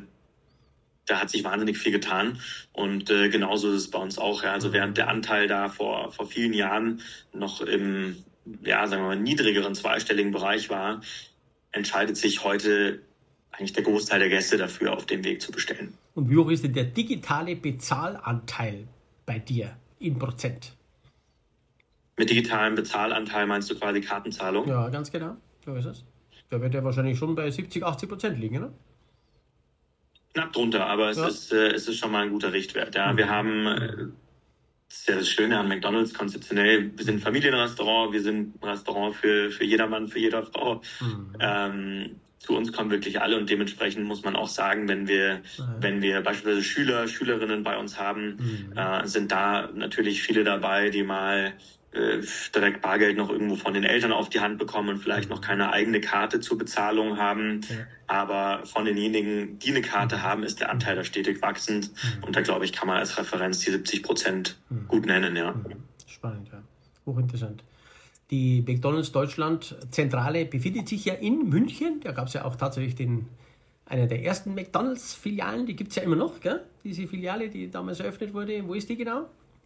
Da hat sich wahnsinnig viel getan. Und äh, genauso ist es bei uns auch. Ja. Also während der Anteil da vor, vor vielen Jahren noch im, ja, sagen wir mal, niedrigeren zweistelligen Bereich war, entscheidet sich heute eigentlich der Großteil der Gäste dafür, auf dem Weg zu bestellen. Und wie hoch ist denn der digitale Bezahlanteil bei dir in Prozent? Mit digitalem Bezahlanteil meinst du quasi Kartenzahlung? Ja, ganz genau. So ist es. Da wird er wahrscheinlich schon bei siebzig, achtzig Prozent liegen, oder? Knapp drunter, aber es, ja. ist, äh, es ist schon mal ein guter Richtwert. Ja. Mhm. Wir haben, äh, das ist ja das Schöne an McDonald's, konzeptionell, wir sind ein Familienrestaurant, wir sind ein Restaurant für, für jedermann, für jeder Frau. Mhm. Ähm, zu uns kommen wirklich alle und dementsprechend muss man auch sagen, wenn wir, mhm. wenn wir beispielsweise Schüler, Schülerinnen bei uns haben, mhm. äh, sind da natürlich viele dabei, die mal direkt Bargeld noch irgendwo von den Eltern auf die Hand bekommen und vielleicht noch keine eigene Karte zur Bezahlung haben. Ja. Aber von denjenigen, die eine Karte haben, ist der Anteil da stetig wachsend. Mhm. Und da, glaube ich, kann man als Referenz die siebzig Prozent mhm. gut nennen. Ja. Spannend, ja. Hochinteressant. Die McDonald's Deutschland Zentrale befindet sich ja in München. Da gab es ja auch tatsächlich den, eine der ersten McDonald's-Filialen. Die gibt es ja immer noch, gell? Diese Filiale, die damals eröffnet wurde. Wo ist die genau?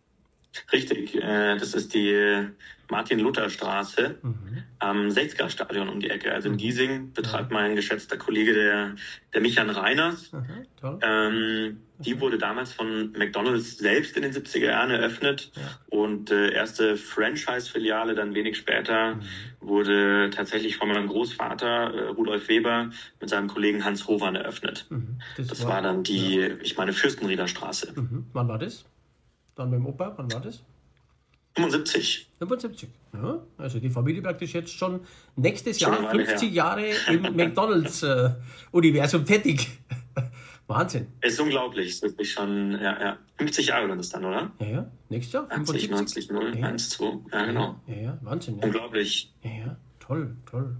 Richtig, äh, das ist die Martin-Luther-Straße mhm. am sechziger-Stadion um die Ecke. Also in Giesing betreibt mein geschätzter Kollege, der, der Michael Reiners. Mhm, toll. Ähm, die okay. wurde damals von McDonald's selbst in den siebziger Jahren eröffnet ja. und äh, erste Franchise-Filiale dann wenig später mhm. wurde tatsächlich von meinem Großvater äh, Rudolf Weber mit seinem Kollegen Hans Hovan eröffnet. Mhm. Das, das war, war dann die, ja. ich meine, Fürstenrieder Straße. Mhm. Wann war das? Dann beim Opa, wann war das? fünfundsiebzig. fünfundsiebzig, ja. Also die Familie praktisch jetzt schon nächstes schon Jahr fünfzig her. Jahre im McDonalds-Universum äh, tätig. Wahnsinn. Es ist unglaublich, es ist wirklich schon, ja, ja. fünfzig Jahre sind es dann, oder? Ja, ja, nächstes Jahr. fünfundsiebzig, neunzig, null, ja. eins, zwei, ja, genau. Ja, ja, Wahnsinn. Ja. Unglaublich. Ja, ja, toll, toll.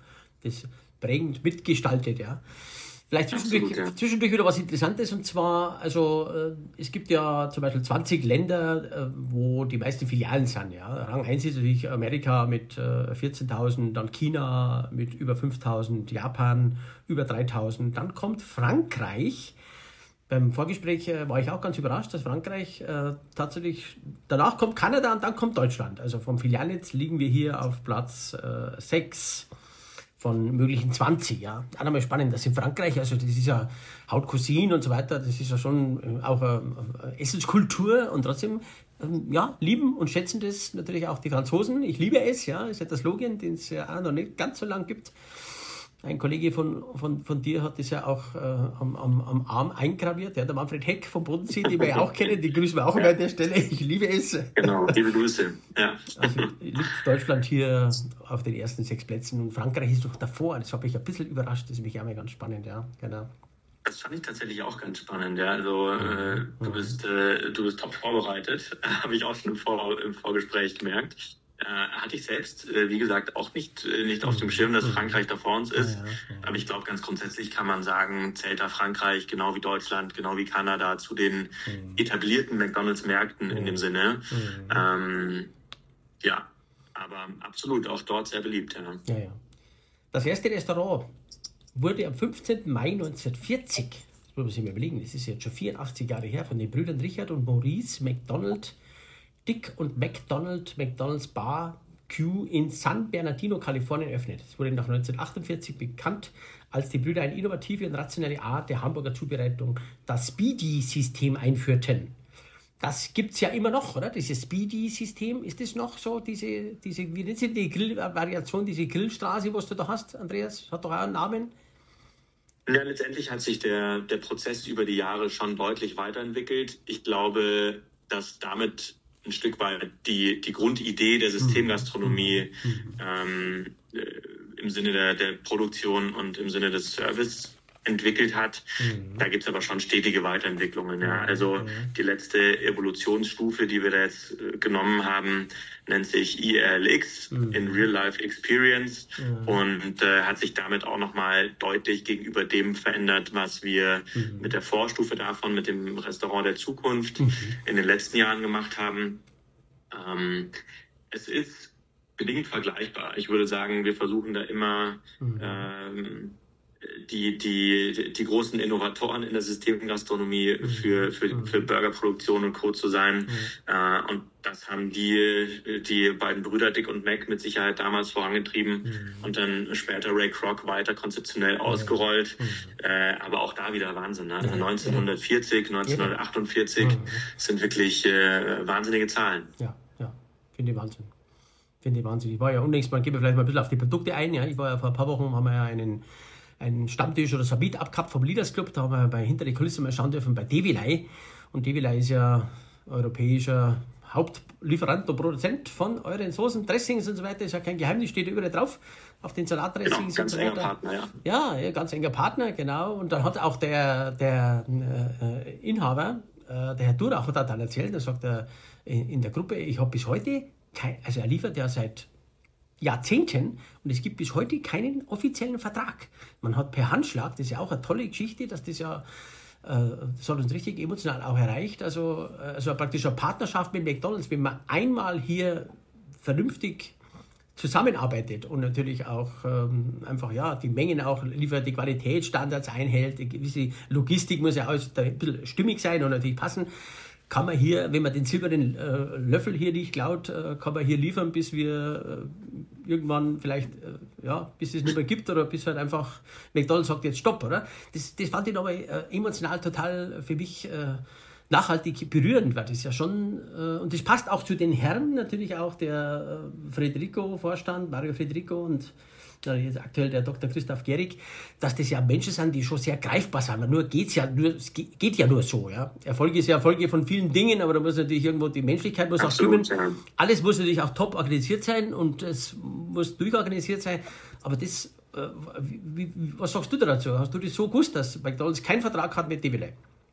Das prägend mitgestaltet, ja. Vielleicht zwischendurch, Absolut, ja. zwischendurch wieder was Interessantes, und zwar, also äh, es gibt ja zum Beispiel zwanzig Länder, äh, wo die meisten Filialen sind. Ja. Rang eins ist natürlich Amerika mit äh, vierzehntausend, dann China mit über fünftausend, Japan über dreitausend, dann kommt Frankreich. Beim Vorgespräch äh, war ich auch ganz überrascht, dass Frankreich äh, tatsächlich, danach kommt Kanada und dann kommt Deutschland. Also vom Filialnetz liegen wir hier auf Platz äh, sechs. Von möglichen zwanzig, ja. Auch nochmal spannend, dass in Frankreich, also das ist ja Haute Cuisine und so weiter, das ist ja schon auch eine Essenskultur, und trotzdem, ja, lieben und schätzen das natürlich auch die Franzosen. Ich liebe es, ja, ist ja der Slogan, den es ja auch noch nicht ganz so lang gibt. Ein Kollege von, von, von dir hat das ja auch äh, am, am, am Arm eingraviert, ja, der Manfred Heck vom Bodensee, den wir ja auch kennen, die grüßen wir auch ja. an der Stelle. Ich liebe es. Genau, liebe Grüße. Ja. Also liegt Deutschland hier auf den ersten sechs Plätzen und Frankreich ist doch davor. Das hat mich ein bisschen überrascht, das ist mich auch mal ganz spannend, ja, genau. Das fand ich tatsächlich auch ganz spannend, ja. Also äh, du bist äh, du bist top vorbereitet, habe ich auch schon im, Vor im Vorgespräch gemerkt. Äh, hatte ich selbst, äh, wie gesagt, auch nicht, äh, nicht auf dem Schirm, dass Frankreich da vor uns ist. Ja, ja, ja. Aber ich glaube, ganz grundsätzlich kann man sagen, zählt da Frankreich, genau wie Deutschland, genau wie Kanada, zu den mhm. etablierten McDonalds-Märkten mhm. in dem Sinne. Mhm. Ähm, ja, aber absolut, auch dort sehr beliebt. Ja. Ja, ja. Das erste Restaurant wurde am fünfzehnten Mai neunzehnhundertvierzig, das muss man sich mal überlegen, das ist jetzt schon vierundachtzig Jahre her, von den Brüdern Richard und Maurice McDonald, Dick und McDonald, McDonald's Bar Q in San Bernardino, Kalifornien eröffnet. Es wurde nach neunzehnhundertachtundvierzig bekannt, als die Brüder eine innovative und rationelle Art der Hamburger Zubereitung, das Speedy-System, einführten. Das gibt es ja immer noch, oder? Dieses Speedy-System, ist das noch so, diese, diese wie nennt sich die Grillvariation, diese Grillstraße, was du da hast, Andreas? Hat doch auch einen Namen? Ja, letztendlich hat sich der, der Prozess über die Jahre schon deutlich weiterentwickelt. Ich glaube, dass damit ein Stück weit die, die Grundidee der Systemgastronomie ähm, äh, im Sinne der, der Produktion und im Sinne des Service entwickelt hat. Mhm. Da gibt es aber schon stetige Weiterentwicklungen. Ja. Also mhm. die letzte Evolutionsstufe, die wir da jetzt äh, genommen haben, nennt sich I R L X, mhm. in Real Life Experience, mhm. und äh, hat sich damit auch nochmal deutlich gegenüber dem verändert, was wir mhm. mit der Vorstufe davon, mit dem Restaurant der Zukunft mhm. in den letzten Jahren gemacht haben. Ähm, es ist bedingt vergleichbar. Ich würde sagen, wir versuchen da immer mhm. ähm, Die, die, die großen Innovatoren in der Systemgastronomie für, für, für Burgerproduktion und Co. zu sein. Mhm. Äh, und das haben die, die beiden Brüder Dick und Mac mit Sicherheit damals vorangetrieben mhm. und dann später Ray Kroc weiter konzeptionell ausgerollt. Mhm. Äh, aber auch da wieder Wahnsinn. Ne? Also neunzehnhundertvierzig, neunzehnhundertachtundvierzig mhm. sind wirklich äh, wahnsinnige Zahlen. Ja, ja, finde ich Wahnsinn. Finde ich Wahnsinn. Ich war ja unlängst, man gebe vielleicht mal ein bisschen auf die Produkte ein. Ja? Ich war ja vor ein paar Wochen, haben wir ja einen einen Stammtisch oder so ein Meetup gehabt vom Leaders Club, da haben wir bei hinter die Kulissen mal schauen dürfen bei Devilei. Und Devilei ist ja europäischer Hauptlieferant und Produzent von euren Soßen, Dressings und so weiter, ist ja kein Geheimnis, steht überall drauf, auf den Salatdressings. Genau, ganz und so enger weiter. Partner, ja. Ja, ja, ganz enger Partner, genau. Und dann hat auch der, der äh, Inhaber, äh, der Herr Durach, hat dann erzählt, da sagt er in, in der Gruppe, ich habe bis heute, kein, also er liefert ja seit Jahrzehnten und es gibt bis heute keinen offiziellen Vertrag. Man hat per Handschlag, das ist ja auch eine tolle Geschichte, dass das ja, äh, das hat uns richtig emotional auch erreicht, also, also praktisch eine Partnerschaft mit McDonald's, wenn man einmal hier vernünftig zusammenarbeitet und natürlich auch ähm, einfach ja die Mengen auch liefert, die Qualitätsstandards einhält, die gewisse Logistik muss ja auch ein bisschen stimmig sein und natürlich passen. Kann man hier, wenn man den silbernen äh, Löffel hier nicht klaut, äh, kann man hier liefern, bis wir äh, irgendwann vielleicht, äh, ja, bis es nicht mehr gibt oder bis halt einfach McDonald's sagt jetzt Stopp, oder? Das, das fand ich aber äh, emotional total für mich äh, nachhaltig berührend, weil das ja schon, äh, und das passt auch zu den Herren, natürlich auch der äh, Federico-Vorstand, Mario Federico und jetzt aktuell der Doktor Christoph Gehrig, dass das ja Menschen sind, die schon sehr greifbar sind. Nur geht's ja nur, es geht ja nur so, ja. Erfolg ist ja Erfolge von vielen Dingen, aber da muss natürlich irgendwo die Menschlichkeit muss Absolut, auch stimmen. Ja. Alles muss natürlich auch top organisiert sein und es muss durchorganisiert sein. Aber das, äh, wie, wie, was sagst du dazu? Hast du das so gewusst, dass McDonald's keinen Vertrag hat mit Devilei?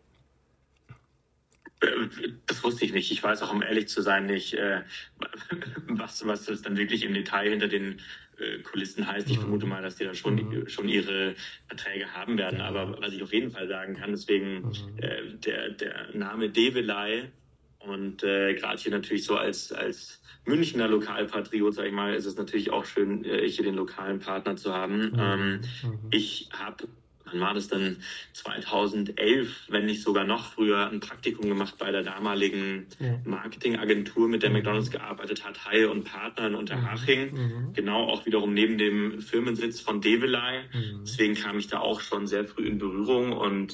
Das wusste ich nicht. Ich weiß auch, um ehrlich zu sein, nicht, äh, was, was das dann wirklich im Detail hinter den äh, Kulissen heißt. Ich mhm. vermute mal, dass die da schon, mhm. schon ihre Verträge haben werden. Ja. Aber was ich auf jeden Fall sagen kann, deswegen mhm. äh, der, der Name Devilei und äh, gerade hier natürlich so als, als Münchner Lokalpatriot, sag ich mal, ist es natürlich auch schön, äh, hier den lokalen Partner zu haben. Mhm. Ähm, mhm. Ich habe Wann war das dann? zweitausendelf, wenn nicht sogar noch früher, ein Praktikum gemacht bei der damaligen ja. Marketingagentur, mit der mhm. McDonald's gearbeitet hat, Haie und Partner in Unterhaching. Mhm. Genau, auch wiederum neben dem Firmensitz von Devilei. Mhm. Deswegen kam ich da auch schon sehr früh in Berührung und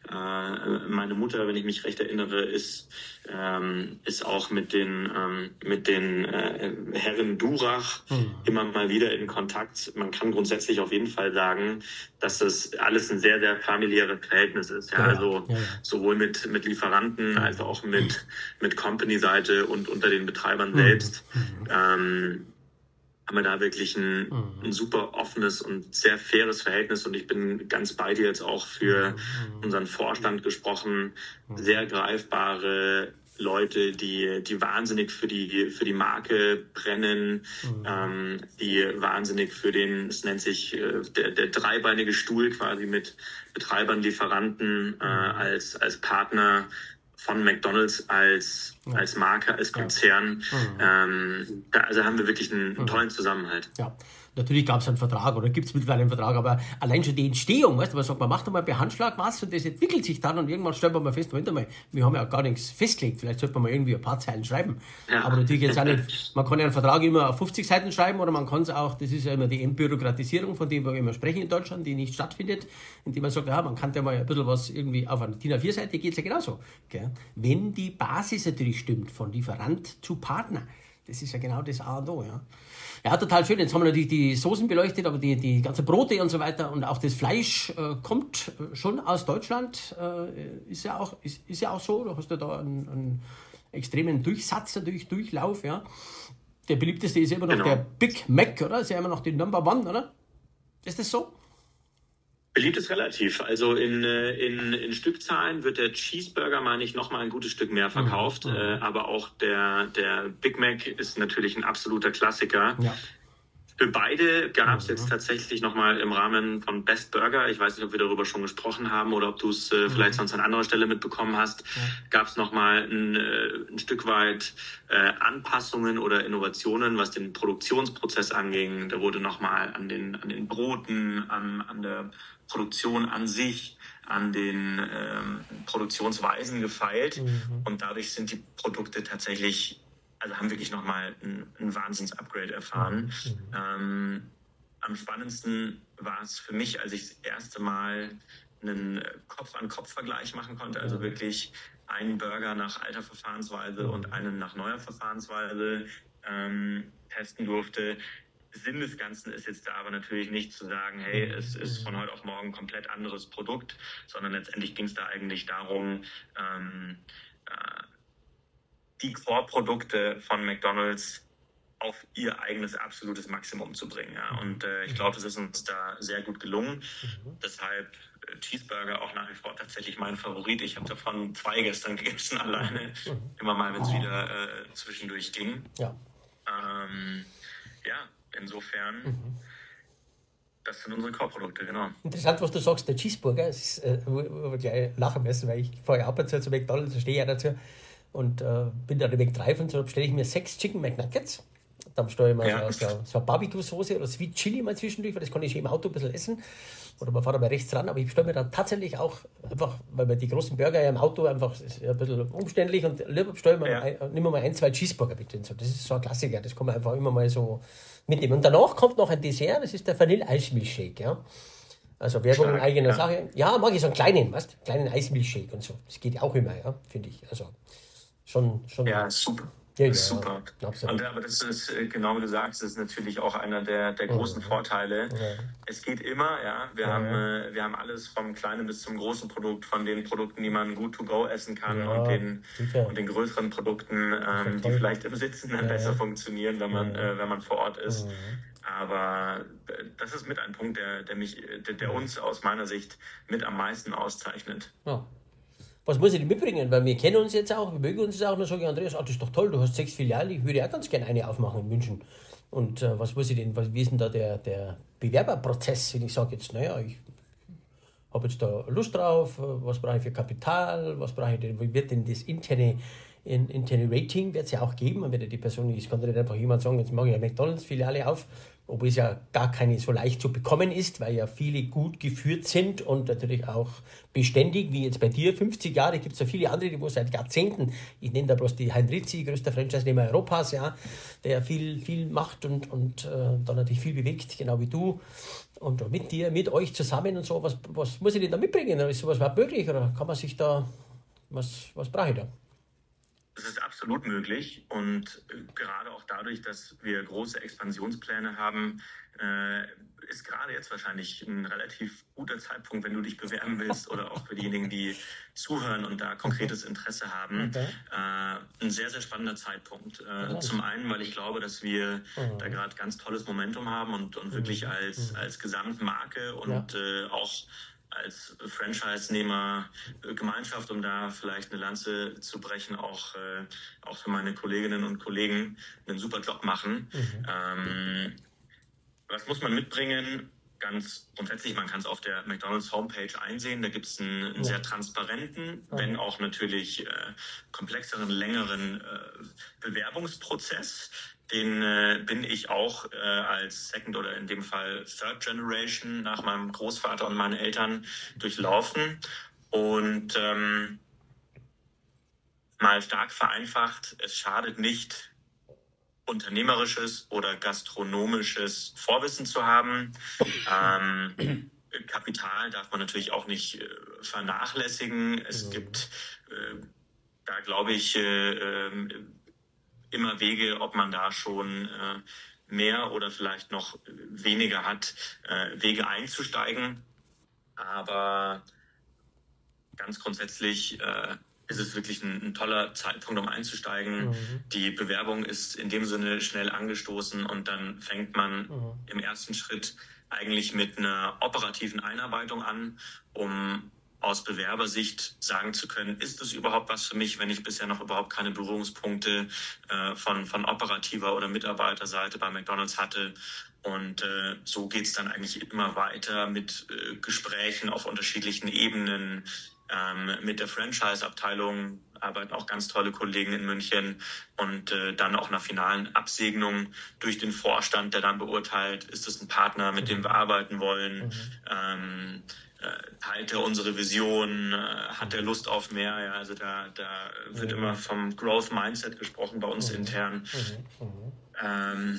Äh, meine Mutter, wenn ich mich recht erinnere, ist, ähm, ist auch mit den, ähm, mit den äh, Herren Durach mhm. immer mal wieder in Kontakt. Man kann grundsätzlich auf jeden Fall sagen, dass das alles ein sehr, sehr familiäres Verhältnis ist. Ja, ja, also ja, ja. sowohl mit, mit Lieferanten als auch mit, mit Company-Seite und unter den Betreibern mhm. selbst. Mhm. Ähm, haben wir da wirklich ein, mhm. ein super offenes und sehr faires Verhältnis. Und ich bin ganz bei dir jetzt auch für mhm. unseren Vorstand gesprochen. Mhm. Sehr greifbare Leute, die, die wahnsinnig für die, für die Marke brennen, mhm. ähm, die wahnsinnig für den, es nennt sich äh, der, der dreibeinige Stuhl quasi mit Betreibern, Lieferanten äh, als, als Partner von McDonald's als, ja. als Marke, als Konzern. Ja. Ähm, da, also haben wir wirklich einen, einen tollen Zusammenhalt. Ja. Natürlich gab es einen Vertrag oder gibt es mittlerweile einen Vertrag, aber allein schon die Entstehung, weißt du, man sagt, man macht einmal per Handschlag was und das entwickelt sich dann und irgendwann stellt man mal fest, Moment mal, wir haben ja gar nichts festgelegt, vielleicht sollte man mal irgendwie ein paar Zeilen schreiben. Ja. Aber natürlich jetzt auch nicht, man kann ja einen Vertrag immer auf fünfzig Seiten schreiben oder man kann es auch, das ist ja immer die Entbürokratisierung, von der wir immer sprechen in Deutschland, die nicht stattfindet, indem man sagt, ja, man kann ja mal ein bisschen was irgendwie auf einer DIN A vier Seite geht es ja genauso. Gell? Wenn die Basis natürlich stimmt, von Lieferant zu Partner, das ist ja genau das A und O, ja. Ja, total schön. Jetzt haben wir natürlich die Soßen beleuchtet, aber die, die ganzen Brote und so weiter und auch das Fleisch äh, kommt schon aus Deutschland. Äh, ist, ja auch, ist, ist ja auch so. Du hast ja da einen, einen extremen Durchsatz, natürlich Durchlauf. Ja. Der beliebteste ist immer noch genau. der Big Mac, oder? Ist ja immer noch die Number One, oder? Ist das so? Beliebt ist relativ. Also in, in, in Stückzahlen wird der Cheeseburger, meine ich, noch mal ein gutes Stück mehr verkauft. Mhm. Äh, aber auch der, der Big Mac ist natürlich ein absoluter Klassiker. Ja. Für beide gab es mhm. jetzt tatsächlich noch mal im Rahmen von Best Burger, ich weiß nicht, ob wir darüber schon gesprochen haben oder ob du es äh, mhm. vielleicht sonst an anderer Stelle mitbekommen hast, ja. gab es noch mal ein, äh, ein Stück weit äh, Anpassungen oder Innovationen, was den Produktionsprozess anging. Da wurde noch mal an den, an den Broten, an, an der Produktion an sich, an den ähm, Produktionsweisen gefeilt mhm. und dadurch sind die Produkte tatsächlich, also haben wirklich nochmal ein, ein Wahnsinns-Upgrade erfahren. Mhm. Ähm, am spannendsten war es für mich, als ich das erste Mal einen Kopf-an-Kopf-Vergleich machen konnte, also wirklich einen Burger nach alter Verfahrensweise mhm. und einen nach neuer Verfahrensweise ähm, testen durfte. Sinn des Ganzen ist jetzt da aber natürlich nicht zu sagen, hey, es ist von heute auf morgen ein komplett anderes Produkt, sondern letztendlich ging es da eigentlich darum, ähm, äh, die Core-Produkte von McDonald's auf ihr eigenes absolutes Maximum zu bringen. Ja. Und äh, ich glaube, das ist uns da sehr gut gelungen. Mhm. Deshalb äh, Cheeseburger auch nach wie vor tatsächlich mein Favorit. Ich habe davon zwei gestern gegessen, alleine. Mhm. Immer mal, wenn es wieder äh, zwischendurch ging. Ja. Ähm, ja. Insofern, mhm. das sind unsere Core-Produkte, genau. Interessant, was du sagst, der Cheeseburger, das ist, äh, wo wir gleich lachen müssen, weil ich fahre ja ab und zu zu McDonald's, da stehe ich ja dazu und äh, bin da Weg drei und so, bestelle ich mir sechs Chicken McNuggets. Dann stelle ich mir ja. so, so, so eine Barbecue-Soße oder Sweet Chili mal zwischendurch, weil das kann ich schon im Auto ein bisschen essen. Oder man fährt mal rechts ran, aber ich bestelle mir dann tatsächlich auch einfach, weil man die großen Burger ja im Auto einfach ist ein bisschen umständlich und lieber bestelle ich mir ja. ein, nimm mal ein, zwei Cheeseburger bitte. Und so. Das ist so ein Klassiker, das kann man einfach immer mal so mitnehmen. Und danach kommt noch ein Dessert, das ist der Vanille-Eismilchshake. Ja? Also Werbung in eigener ja. Sache. Ja, mag ich so einen kleinen, weißt du, kleinen Eismilchshake und so. Das geht auch immer, ja, finde ich. Also schon, schon. Ja, super. Ja, ja, super. Und, aber das ist, genau wie du sagst, das ist natürlich auch einer der, der großen ja. Vorteile. Ja. Es geht immer, ja. Wir, ja. Haben, äh, wir haben alles vom kleinen bis zum großen Produkt, von den Produkten, die man gut to go essen kann ja, und, den, und den größeren Produkten, ähm, die vielleicht im Sitzen dann ja. besser funktionieren, wenn man, ja. äh, wenn man vor Ort ist. Ja. Aber das ist mit ein Punkt, der, der, mich, der, der uns aus meiner Sicht mit am meisten auszeichnet. Ja. Was muss ich denn mitbringen? Weil wir kennen uns jetzt auch, wir mögen uns jetzt auch. Und dann sage ich, Andreas, oh, das ist doch toll, du hast sechs Filialen, ich würde auch ganz gerne eine aufmachen in München. Und äh, was muss ich denn, was, wie ist denn da der, der Bewerberprozess, wenn ich sage jetzt, naja, ich habe jetzt da Lust drauf, was brauche ich für Kapital, was brauche ich denn, wie wird denn das interne, interne Rating, wird es ja auch geben, man wird ja die Person, es kann nicht einfach jemand sagen, jetzt mache ich eine McDonald's-Filiale auf, obwohl es ja gar keine so leicht zu bekommen ist, weil ja viele gut geführt sind und natürlich auch beständig, wie jetzt bei dir, fünfzig Jahre, gibt es ja viele andere, die wo seit Jahrzehnten, ich nenne da bloß die Hein-Rizzi, größter Franchise-Nehmer Europas, ja, der viel, viel macht und, und äh, da natürlich viel bewegt, genau wie du. Und mit dir, mit euch zusammen und so, was, was muss ich denn da mitbringen? Ist sowas überhaupt möglich oder kann man sich da, was, was brauche ich da? Es ist absolut möglich und gerade auch dadurch, dass wir große Expansionspläne haben, äh, ist gerade jetzt wahrscheinlich ein relativ guter Zeitpunkt, wenn du dich bewerben willst oder auch für diejenigen, die zuhören und da konkretes Interesse haben, okay. äh, ein sehr, sehr spannender Zeitpunkt. Äh, zum einen, weil ich glaube, dass wir mhm. da gerade ganz tolles Momentum haben und, und wirklich als, mhm. als Gesamtmarke und ja. äh, auch als Franchise-Nehmer Gemeinschaft, um da vielleicht eine Lanze zu brechen, auch, äh, auch für meine Kolleginnen und Kollegen einen super Job machen. Mhm. Ähm, was muss man mitbringen? Ganz grundsätzlich, man kann es auf der McDonald's Homepage einsehen. Da gibt es einen, einen ja. sehr transparenten, ja. wenn auch natürlich äh, komplexeren, längeren äh, Bewerbungsprozess. Den äh, bin ich auch äh, als Second oder in dem Fall Third Generation nach meinem Großvater und meinen Eltern durchlaufen. Und ähm, mal stark vereinfacht, es schadet nicht, unternehmerisches oder gastronomisches Vorwissen zu haben. Ähm, Kapital darf man natürlich auch nicht äh, vernachlässigen. Es mhm. gibt äh, da, glaube ich, äh, äh, immer Wege, ob man da schon äh, mehr oder vielleicht noch weniger hat, äh, Wege einzusteigen. Aber ganz grundsätzlich äh, ist es wirklich ein, ein toller Zeitpunkt, um einzusteigen. Mhm. Die Bewerbung ist in dem Sinne schnell angestoßen und dann fängt man mhm. im ersten Schritt eigentlich mit einer operativen Einarbeitung an, um aus Bewerbersicht sagen zu können, ist es überhaupt was für mich, wenn ich bisher noch überhaupt keine Berührungspunkte äh, von, von operativer oder Mitarbeiterseite bei McDonald's hatte. Und äh, so geht's dann eigentlich immer weiter mit äh, Gesprächen auf unterschiedlichen Ebenen. Ähm, mit der Franchise-Abteilung arbeiten auch ganz tolle Kollegen in München und äh, dann auch nach finalen Absegnung durch den Vorstand, der dann beurteilt, ist es ein Partner, mit dem wir arbeiten wollen, mhm. ähm, teilt er unsere Vision, hat er Lust auf mehr, ja, also da, da wird mhm. immer vom Growth Mindset gesprochen bei uns mhm. intern. Mhm. Mhm. Ähm,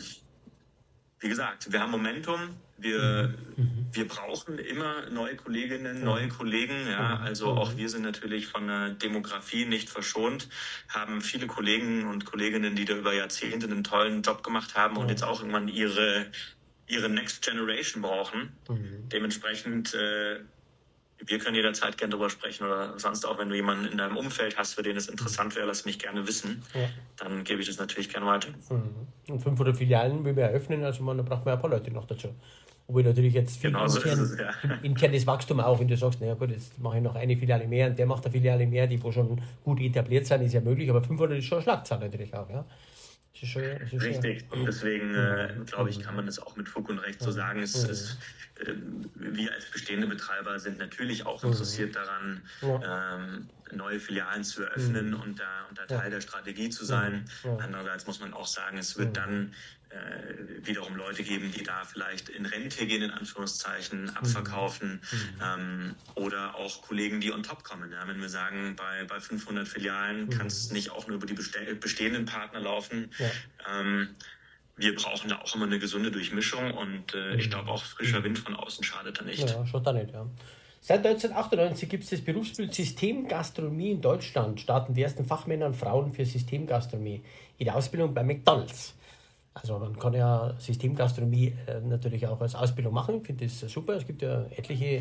wie gesagt, wir haben Momentum, wir, mhm. wir brauchen immer neue Kolleginnen, mhm. neue Kollegen, ja, also mhm. auch wir sind natürlich von der Demografie nicht verschont, haben viele Kollegen und Kolleginnen, die da über Jahrzehnte einen tollen Job gemacht haben mhm. und jetzt auch irgendwann ihre ihre Next Generation brauchen. Mhm. Dementsprechend, äh, wir können jederzeit gerne darüber sprechen oder sonst auch, wenn du jemanden in deinem Umfeld hast, für den es interessant wäre, lass mich gerne wissen. Ja. Dann gebe ich das natürlich gerne weiter. Mhm. Und fünfhundert Filialen will wir eröffnen, also man, da braucht man ein paar Leute noch dazu. Obwohl natürlich jetzt viel genau so intern, ist es, ja. internes Wachstum auch, wenn du sagst, naja gut, jetzt mache ich noch eine Filiale mehr und der macht eine Filiale mehr, die wo schon gut etabliert sind, ist ja möglich, aber fünfhundert ist schon eine Schlagzahl natürlich auch, ja. Schön, richtig. Und deswegen, äh, glaube ich, kann man das auch mit Fug und Recht so sagen. Es, es, äh, wir als bestehende Betreiber sind natürlich auch interessiert daran, ähm, neue Filialen zu eröffnen und da, und da Teil der Strategie zu sein. Andererseits muss man auch sagen, es wird dann äh, wiederum Leute geben, die da vielleicht in Rente gehen, in Anführungszeichen, abverkaufen mhm. ähm, oder auch Kollegen, die on top kommen. Ja, wenn wir sagen, bei, bei fünfhundert Filialen mhm. kann es nicht auch nur über die bestehenden Partner laufen. Ja. Ähm, wir brauchen da auch immer eine gesunde Durchmischung und äh, mhm. ich glaube auch frischer Wind von außen schadet da nicht. Ja, schaut da nicht, ja. Seit neunzehnhundertachtundneunzig gibt es das Berufsbild Systemgastronomie in Deutschland. Starten die ersten Fachmänner und Frauen für Systemgastronomie in der Ausbildung bei McDonald's. Also man kann ja Systemgastronomie äh, natürlich auch als Ausbildung machen. Ich finde das super. Es gibt ja etliche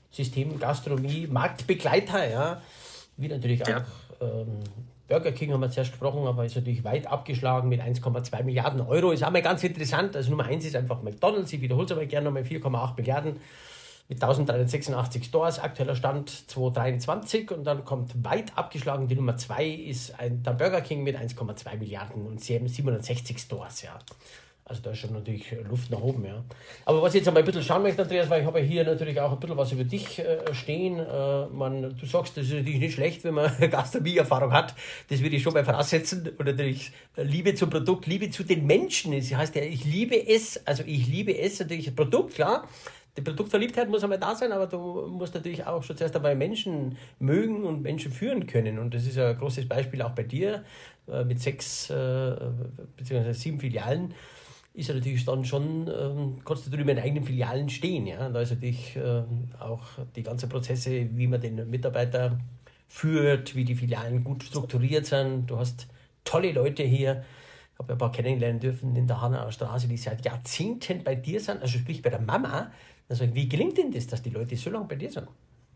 Systemgastronomie-Marktbegleiter, ja, wie natürlich ja. auch ähm, Burger King haben wir zuerst gesprochen, aber ist natürlich weit abgeschlagen mit eins Komma zwei Milliarden Euro. Ist auch mal ganz interessant. Also Nummer eins ist einfach McDonald's. Ich wiederhole es aber gerne nochmal, vier Komma acht Milliarden mit eintausenddreihundertsechsundachtzig Stores, aktueller Stand zweitausenddreiundzwanzig. Und dann kommt weit abgeschlagen, die Nummer zwei ist ein, der Burger King mit eins Komma zwei Milliarden und siebenhundertsechzig Stores. Ja. Also da ist schon natürlich Luft nach oben, ja. Aber was ich jetzt einmal ein bisschen schauen möchte, Andreas, weil ich habe ja hier natürlich auch ein bisschen was über dich äh, stehen. Äh, man, du sagst, das ist natürlich nicht schlecht, wenn man Gastronomie-Erfahrung hat. Das würde ich schon mal voraussetzen. Und natürlich Liebe zum Produkt, Liebe zu den Menschen. Das heißt ja, ich liebe es, also ich liebe es, natürlich ein Produkt, klar. Die Produktverliebtheit muss einmal da sein, aber du musst natürlich auch schon zuerst einmal Menschen mögen und Menschen führen können. Und das ist ein großes Beispiel auch bei dir äh, mit sechs äh, bzw. sieben Filialen. Ist ja natürlich dann schon, ähm, kannst du drüber in eigenen Filialen stehen. Ja? Und da ist natürlich ähm, auch die ganzen Prozesse, wie man den Mitarbeiter führt, wie die Filialen gut strukturiert sind. Du hast tolle Leute hier. Ich habe ein paar kennenlernen dürfen in der Hanauer Straße, die seit Jahrzehnten bei dir sind, also sprich bei der Mama. Also wie gelingt denn das, dass die Leute so lange bei dir sind?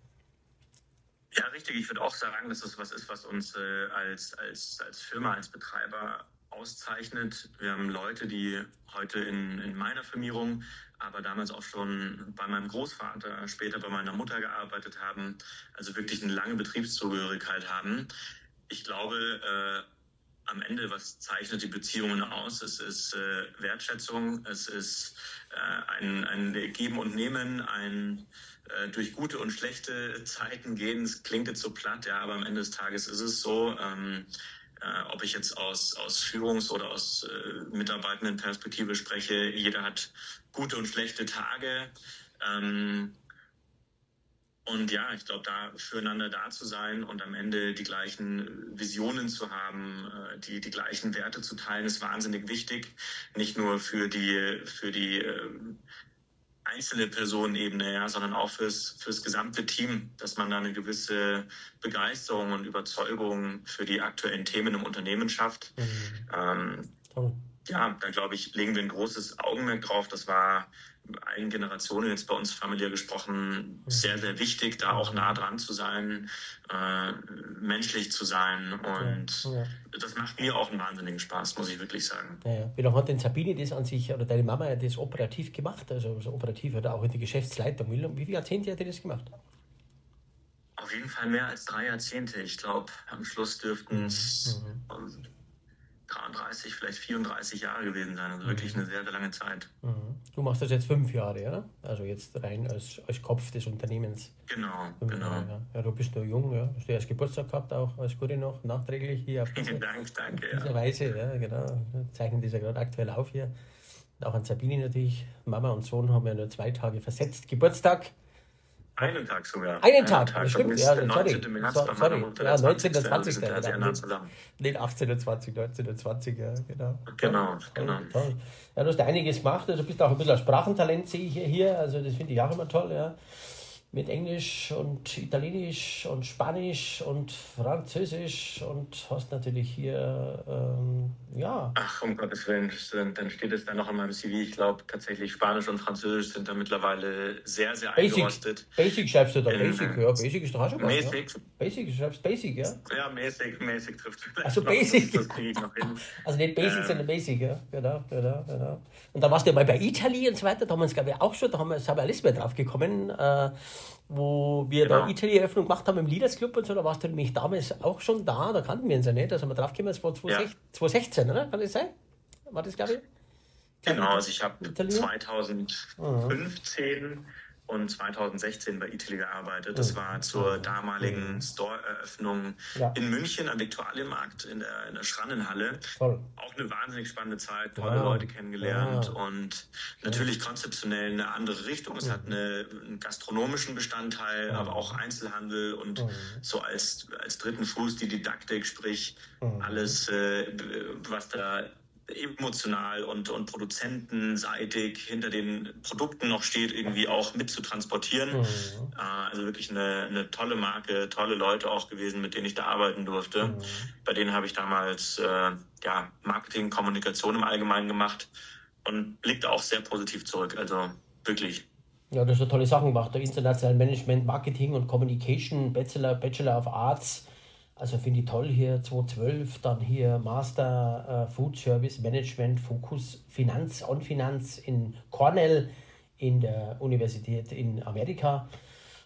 Ja, richtig. Ich würde auch sagen, dass das was ist, was uns äh, als, als, als Firma, als Betreiber auszeichnet. Wir haben Leute, die heute in, in meiner Firmierung, aber damals auch schon bei meinem Großvater, später bei meiner Mutter gearbeitet haben, also wirklich eine lange Betriebszugehörigkeit haben. Ich glaube, äh, am Ende, was zeichnet die Beziehungen aus? Es ist äh, Wertschätzung, es ist äh, ein, ein Geben und Nehmen, ein äh, durch gute und schlechte Zeiten gehen. Es klingt jetzt so platt, ja, aber am Ende des Tages ist es so. Ähm, Äh, ob ich jetzt aus, aus Führungs- oder aus äh, Mitarbeitendenperspektive spreche, jeder hat gute und schlechte Tage. Ähm, und ja, ich glaube, da füreinander da zu sein und am Ende die gleichen Visionen zu haben, äh, die, die gleichen Werte zu teilen, ist wahnsinnig wichtig. Nicht nur für die, für die äh, einzelne Personenebene, ja, sondern auch fürs, fürs gesamte Team, dass man da eine gewisse Begeisterung und Überzeugung für die aktuellen Themen im Unternehmen schafft. Mhm. Ähm, oh. Ja, da glaube ich, legen wir ein großes Augenmerk drauf. Das war allen Generationen jetzt bei uns familiär gesprochen sehr, sehr wichtig, da auch nah dran zu sein, äh, menschlich zu sein. Und ja, ja. Das macht mir auch einen wahnsinnigen Spaß, muss ich wirklich sagen. Ja, ja. Wie lange hat denn Sabine das an sich, oder deine Mama das operativ gemacht, also so operativ oder auch in die Geschäftsleitung? Wie viele Jahrzehnte hat die das gemacht? Auf jeden Fall mehr als drei Jahrzehnte. Ich glaube, am Schluss dürften es mhm. dreiunddreißig, vielleicht vierunddreißig Jahre gewesen sein. Also wirklich eine sehr, sehr lange Zeit. Mhm. Du machst das jetzt fünf Jahre, ja? Also jetzt rein als, als Kopf des Unternehmens. Genau, fünf genau. Jahre, ja. Ja, du bist noch jung, ja. Hast du erst Geburtstag gehabt, auch als Gute noch, nachträglich hier auf diese, Vielen Dank, danke. Auf diese ja. Weise, ja, genau. Wir zeichnen das ja gerade aktuell auf hier. Und auch an Sabine natürlich. Mama und Sohn haben ja nur zwei Tage versetzt Geburtstag. Einen Tag sogar. Einen Tag, Tag. Das stimmt. Ja, der neunzehnten März bei meiner Mutter. Ja, neunzehnten und zwanzigsten Ja, sehr nah zusammen. Nicht achtzehn und zwanzig, neunzehn und zwanzig, ja, genau. Genau, toll, genau. Toll. Ja, du hast einiges gemacht, also bist auch ein bisschen ein Sprachentalent, sehe ich hier, also das finde ich auch immer toll, ja. Mit Englisch und Italienisch und Spanisch und Französisch und hast natürlich hier, ähm, ja. Ach, um Gottes Willen, dann steht es dann noch in meinem C V. Ich glaube tatsächlich, Spanisch und Französisch sind da mittlerweile sehr, sehr Basic. eingerostet. Basic schreibst du da, in, Basic, ja, Basic ist doch auch schon was, Mäßig. Ja? Basic, schreibst Basic, ja? Ja, mäßig, mäßig trifft vielleicht. Also Basic. Das kriege ich noch hin. Also nicht Basic, ähm. sondern Basic, ja, genau, genau, genau. Und da warst du ja mal bei Italy und so weiter, da haben wir uns, glaube ich, auch schon, da haben wir, sind wir alles mehr drauf gekommen, äh, wo wir genau. da Italy-Eröffnung gemacht haben im Leaders Club und so, da warst du nämlich damals auch schon da, da kannten wir uns ja nicht, da sind wir drauf gekommen, das war zwanzig sechzehn, oder? Kann das sein? War das, glaube ich? Genau, also ich habe zwanzig fünfzehn und zwanzig sechzehn bei Italy gearbeitet. Das war zur damaligen Store-Eröffnung ja. in München am Viktualienmarkt in der, in der Schrannenhalle. Toll. Auch eine wahnsinnig spannende Zeit, tolle ja. Leute kennengelernt ja. und natürlich konzeptionell eine andere Richtung. Es mhm. hat eine, einen gastronomischen Bestandteil, mhm. aber auch Einzelhandel und mhm. so als, als dritten Fuß die Didaktik, sprich mhm. alles, äh, was da emotional und, und produzentenseitig hinter den Produkten noch steht, irgendwie auch mit zu transportieren. Mhm. Also wirklich eine, eine tolle Marke, tolle Leute auch gewesen, mit denen ich da arbeiten durfte. Mhm. Bei denen habe ich damals äh, ja, Marketing, Kommunikation im Allgemeinen gemacht und blickt auch sehr positiv zurück. Also wirklich. Ja, das ist eine tolle Sache gemacht. International Management, Marketing und Communication, Bachelor, Bachelor of Arts. Also finde ich toll hier, zweitausendzwölf, dann hier Master äh, Food Service Management, Fokus Finanz on Finanz in Cornell in der Universität in Amerika.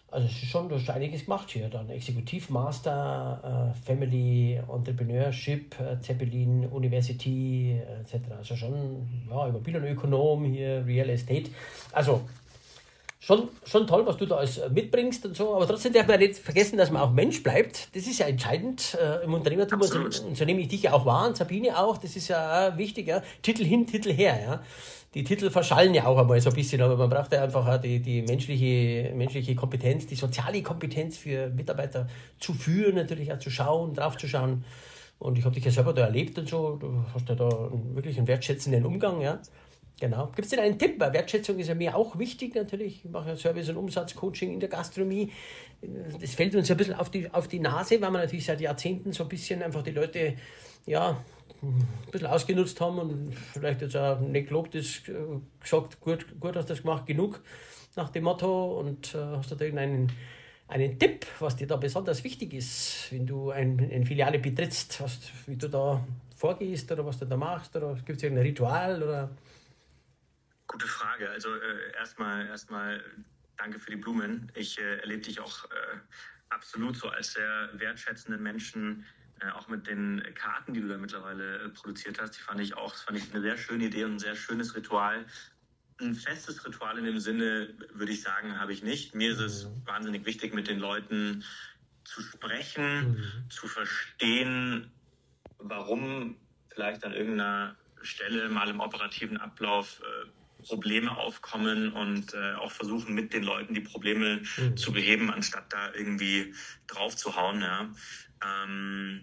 Also es ist schon, du hast einiges gemacht hier. Dann Exekutivmaster, äh, Family Entrepreneurship, äh, Zeppelin University, äh, et cetera. Also schon, ja, Immobilienökonom hier, Real Estate. Also schon, schon toll, was du da alles äh, mitbringst und so. Aber trotzdem darf man nicht vergessen, dass man auch Mensch bleibt. Das ist ja entscheidend äh, im Unternehmertum. Und so, und so nehme ich dich ja auch wahr und Sabine auch. Das ist ja äh, wichtig. Ja. Titel hin, Titel her. Ja. Die Titel verschallen ja auch einmal so ein bisschen, aber man braucht ja einfach auch die, die menschliche, menschliche Kompetenz, die soziale Kompetenz für Mitarbeiter zu führen, natürlich auch zu schauen, drauf zu schauen. Und ich habe dich ja selber da erlebt und so. Du hast ja da einen, wirklich einen wertschätzenden Umgang, ja. Genau. Gibt es denn einen Tipp? Weil Wertschätzung ist ja mir auch wichtig natürlich. Ich mache ja Service- und Umsatzcoaching in der Gastronomie. Das fällt uns ja ein bisschen auf die, auf die Nase, weil wir natürlich seit Jahrzehnten so ein bisschen einfach die Leute, ja, ein bisschen ausgenutzt haben und vielleicht jetzt auch nicht gelobt ist, gesagt, gut, gut hast du das gemacht, genug nach dem Motto. Und äh, hast du da irgendeinen einen Tipp, was dir da besonders wichtig ist, wenn du ein, eine Filiale betrittst, was, wie du da vorgehst oder was du da machst, oder gibt es irgendein Ritual? Oder? Gute Frage. Also äh, erstmal erstmal danke für die Blumen. Ich äh, erlebe dich auch äh, absolut so als sehr wertschätzenden Menschen. Äh, auch mit den Karten, die du da mittlerweile äh, produziert hast, die fand ich auch, das fand ich eine sehr schöne Idee und ein sehr schönes Ritual. Ein festes Ritual in dem Sinne, würde ich sagen, habe ich nicht. Mir ist es mhm. wahnsinnig wichtig, mit den Leuten zu sprechen, mhm. zu verstehen, warum vielleicht an irgendeiner Stelle mal im operativen Ablauf äh, Probleme aufkommen und äh, auch versuchen, mit den Leuten die Probleme mhm. zu beheben, anstatt da irgendwie drauf zu hauen. Ja. Ähm,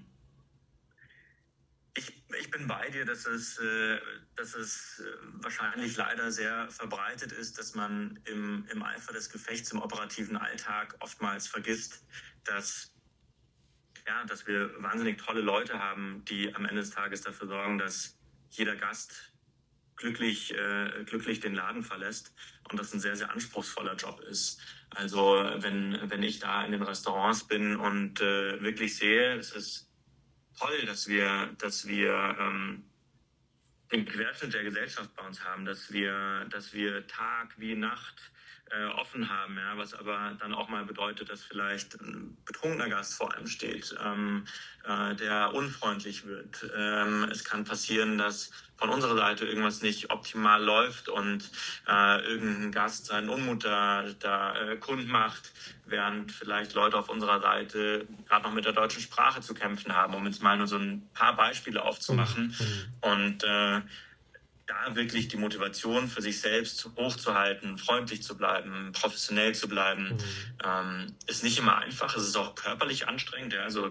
ich, ich bin bei dir, dass es, äh, dass es äh, wahrscheinlich leider sehr verbreitet ist, dass man im, im Eifer des Gefechts im operativen Alltag oftmals vergisst, dass, ja, dass wir wahnsinnig tolle Leute haben, die am Ende des Tages dafür sorgen, dass jeder Gast glücklich, äh, glücklich den Laden verlässt und das ein sehr, sehr anspruchsvoller Job ist. Also wenn, wenn ich da in den Restaurants bin und äh, wirklich sehe, es ist toll, dass wir, dass wir ähm, den Querschnitt der Gesellschaft bei uns haben, dass wir, dass wir Tag wie Nacht äh, offen haben, ja, was aber dann auch mal bedeutet, dass vielleicht ein betrunkener Gast vor einem steht, ähm, äh, der unfreundlich wird. Ähm, es kann passieren, dass von unserer Seite irgendwas nicht optimal läuft und äh, irgendein Gast seinen Unmut da, da äh, kund macht, während vielleicht Leute auf unserer Seite gerade noch mit der deutschen Sprache zu kämpfen haben, um jetzt mal nur so ein paar Beispiele aufzumachen. Mhm. Und äh, da wirklich die Motivation für sich selbst hochzuhalten, freundlich zu bleiben, professionell zu bleiben, mhm. ähm, ist nicht immer einfach. Es ist auch körperlich anstrengend. Ja. Also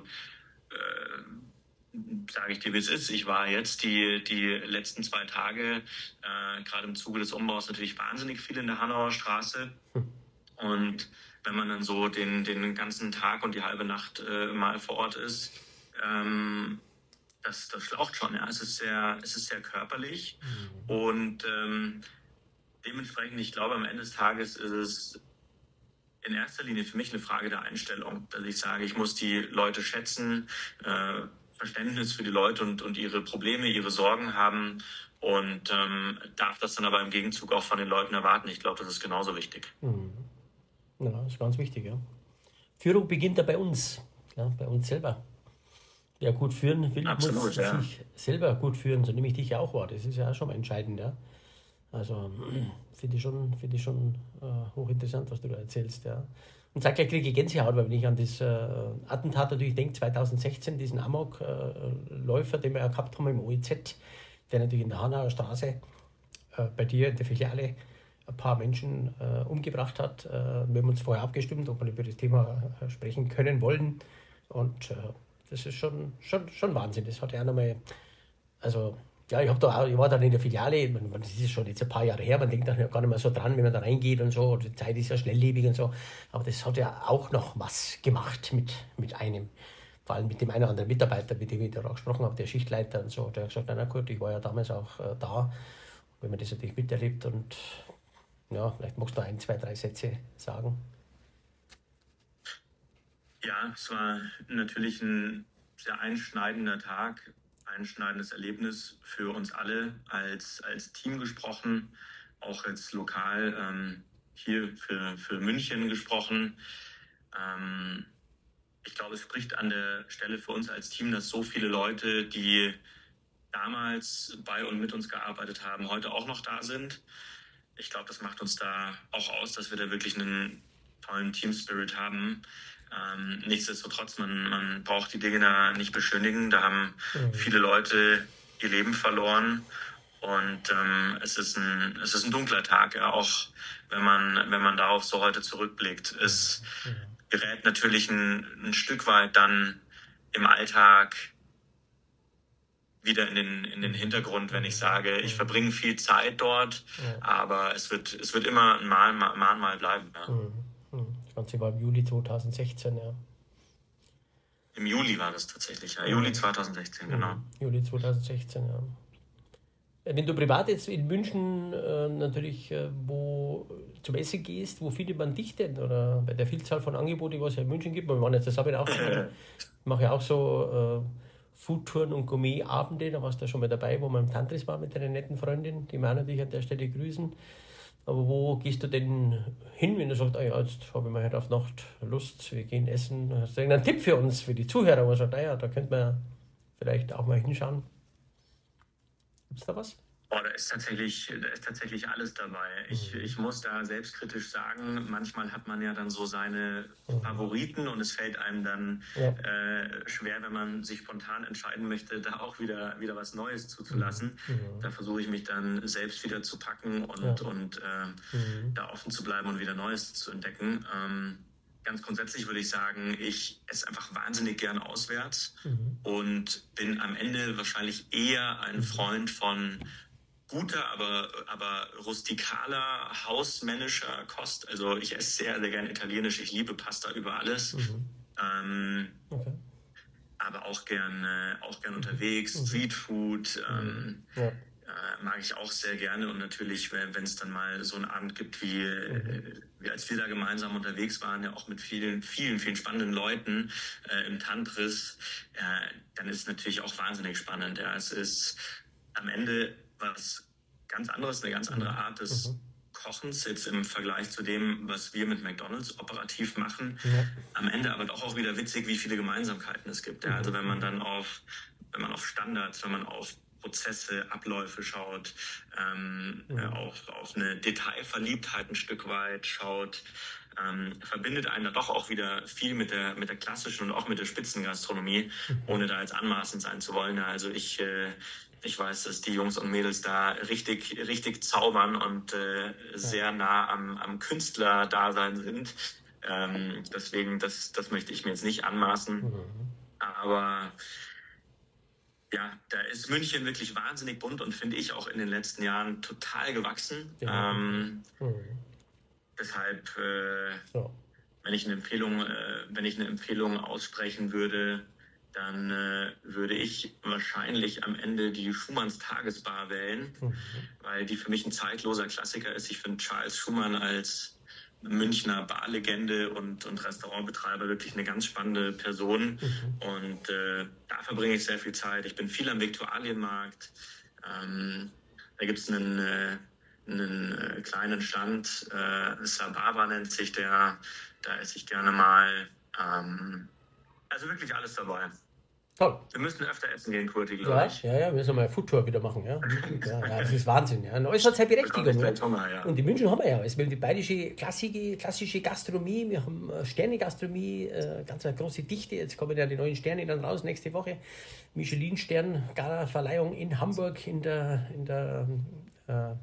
äh, sage ich dir, wie es ist. Ich war jetzt die, die letzten zwei Tage, äh, gerade im Zuge des Umbaus, natürlich wahnsinnig viel in der Hanauer Straße. Und wenn man dann so den, den ganzen Tag und die halbe Nacht äh, mal vor Ort ist, ähm, Das, das schlaucht schon, ja. Es ist sehr, es ist sehr körperlich mhm. und ähm, dementsprechend, ich glaube, am Ende des Tages ist es in erster Linie für mich eine Frage der Einstellung, dass ich sage, ich muss die Leute schätzen, äh, Verständnis für die Leute und, und ihre Probleme, ihre Sorgen haben und ähm, darf das dann aber im Gegenzug auch von den Leuten erwarten. Ich glaube, das ist genauso wichtig. Mhm. Ja, das ist ganz wichtig, ja. Führung beginnt ja bei uns, ja, bei uns selber. Ja, gut führen will, Absolut, muss ja. sich selber gut führen, so nehme ich dich ja auch wahr. Das ist ja auch schon mal entscheidend, ja. Also finde ich schon, finde ich schon äh, hochinteressant, was du da erzählst, ja. Und sag gleich, kriege ich Gänsehaut, weil wenn ich an das äh, Attentat natürlich denke, zwanzig sechzehn, diesen Amok-Läufer, äh, den wir ja gehabt haben im O E Z, der natürlich in der Hanauer Straße äh, bei dir in der Filiale ein paar Menschen äh, umgebracht hat. Äh, wir haben uns vorher abgestimmt, ob wir über das Thema äh, sprechen können, wollen. Und äh, das ist schon, schon, schon Wahnsinn. Das hat ja auch nochmal, also, ja, ich, hab da auch, ich war dann in der Filiale, man, das ist schon jetzt ein paar Jahre her, man denkt da gar nicht mehr so dran, wenn man da reingeht und so, die Zeit ist ja schnelllebig und so, aber das hat ja auch noch was gemacht mit, mit einem, vor allem mit dem einen oder anderen Mitarbeiter, mit dem ich da auch gesprochen habe, der Schichtleiter und so, der hat gesagt, na gut, ich war ja damals auch äh, da, wenn man das natürlich miterlebt und ja, vielleicht magst du ein, zwei, drei Sätze sagen. Ja, es war natürlich ein sehr einschneidender Tag, einschneidendes Erlebnis für uns alle als, als Team gesprochen, auch jetzt lokal. Ähm, hier für, für München gesprochen. Ähm, ich glaube, es spricht an der Stelle für uns als Team, dass so viele Leute, die damals bei und mit uns gearbeitet haben, heute auch noch da sind. Ich glaube, das macht uns da auch aus, dass wir da wirklich einen tollen Team-Spirit haben. Ähm, nichtsdestotrotz, man, man braucht die Dinge da nicht beschönigen. Da haben mhm. viele Leute ihr Leben verloren. Und ähm, es ist ein es ist ein dunkler Tag, ja, auch wenn man wenn man darauf so heute zurückblickt. Es gerät natürlich ein, ein Stück weit dann im Alltag wieder in den in den Hintergrund, wenn ich sage, ich verbringe viel Zeit dort, ja. aber es wird es wird immer ein Mal, Mahnmal bleiben. Ja. Das Ganze war im Juli zweitausendsechzehn, ja. Im Juli war das tatsächlich, ja. Juli zweitausendsechzehn, genau. Juli zweitausendsechzehn, ja. Wenn du privat jetzt in München äh, natürlich äh, wo zum Essen gehst, wo findet man dich denn? Oder bei der Vielzahl von Angeboten, was es ja in München gibt, wir waren jetzt zusammen auch schon, ich mache ja auch so äh, Foodtouren und Gourmetabende, da warst du schon mal dabei, wo man im Tantris war mit deiner netten Freundin, die wir auch natürlich an der Stelle grüßen. Aber wo gehst du denn hin, wenn du sagst, ah ja, jetzt habe ich mal heute auf Nacht Lust, wir gehen essen. Hast du irgendeinen Tipp für uns, für die Zuhörer, wo man sagt, ah ja, da könnte man vielleicht auch mal hinschauen? Gibt's da was? Oh, da ist tatsächlich, da ist tatsächlich alles dabei. Ich, mhm. ich muss da selbstkritisch sagen, manchmal hat man ja dann so seine mhm. Favoriten und es fällt einem dann ja. äh, schwer, wenn man sich spontan entscheiden möchte, da auch wieder, wieder was Neues zuzulassen. Mhm. Da versuche ich mich dann selbst wieder zu packen und, ja. und äh, mhm. da offen zu bleiben und wieder Neues zu entdecken. Ähm, Ganz grundsätzlich würde ich sagen, ich esse einfach wahnsinnig gern auswärts mhm. und bin am Ende wahrscheinlich eher ein Freund von guter, aber, aber rustikaler, hausmännischer Kost. Also ich esse sehr, sehr gern italienisch. Ich liebe Pasta über alles. Mhm. Ähm, okay. Aber auch gern, äh, auch gern unterwegs. Mhm. Streetfood ähm, ja. äh, mag ich auch sehr gerne. Und natürlich, wenn es dann mal so einen Abend gibt, wie, mhm. äh, wie als wir da gemeinsam unterwegs waren, ja auch mit vielen, vielen, vielen spannenden Leuten äh, im Tantris, äh, dann ist es natürlich auch wahnsinnig spannend. Ja. Es ist am Ende was ganz anderes, eine ganz andere Art des mhm. Kochens, jetzt im Vergleich zu dem, was wir mit McDonald's operativ machen. Ja. Am Ende aber doch auch wieder witzig, wie viele Gemeinsamkeiten es gibt. Ja. Also wenn man dann auf, wenn man auf Standards, wenn man auf Prozesse, Abläufe schaut, ähm, mhm. äh, auf, auf eine Detailverliebtheit ein Stück weit schaut, ähm, verbindet einen da doch auch wieder viel mit der, mit der klassischen und auch mit der Spitzengastronomie, mhm. ohne da jetzt anmaßend sein zu wollen. Also ich äh, Ich weiß, dass die Jungs und Mädels da richtig, richtig zaubern und äh, sehr nah am, am Künstler-Dasein sind. Ähm, deswegen, das, das möchte ich mir jetzt nicht anmaßen. Mhm. Aber ja, da ist München wirklich wahnsinnig bunt und finde ich auch in den letzten Jahren total gewachsen. Ja. Ähm, mhm. Deshalb, äh, so. wenn ich eine Empfehlung, äh, wenn ich eine Empfehlung aussprechen würde, dann äh, würde ich wahrscheinlich am Ende die Schumanns Tagesbar wählen, mhm. weil die für mich ein zeitloser Klassiker ist. Ich finde Charles Schumann als Münchner Barlegende und, und Restaurantbetreiber wirklich eine ganz spannende Person. Mhm. Und äh, da verbringe ich sehr viel Zeit. Ich bin viel am Viktualienmarkt. Ähm, da gibt es einen, äh, einen äh, kleinen Stand, äh, Sababa nennt sich der. Da esse ich gerne mal. Ähm, also wirklich alles dabei. Toll. Wir müssen öfter essen gehen, Kurti, glaube ja, ich. Ja, ja, wir müssen mal eine Foodtour wieder machen. Ja, ja, ja das ist Wahnsinn. Ja. Es hat seine Berechtigung. Ja. Hunger, ja. Und in München haben wir ja alles. Wir haben die bayerische klassische, klassische Gastronomie, wir haben Sterne-Gastronomie, äh, ganz eine große Dichte. Jetzt kommen ja die neuen Sterne dann raus nächste Woche. Michelin-Stern, Gala-Verleihung in Hamburg in der, in der äh,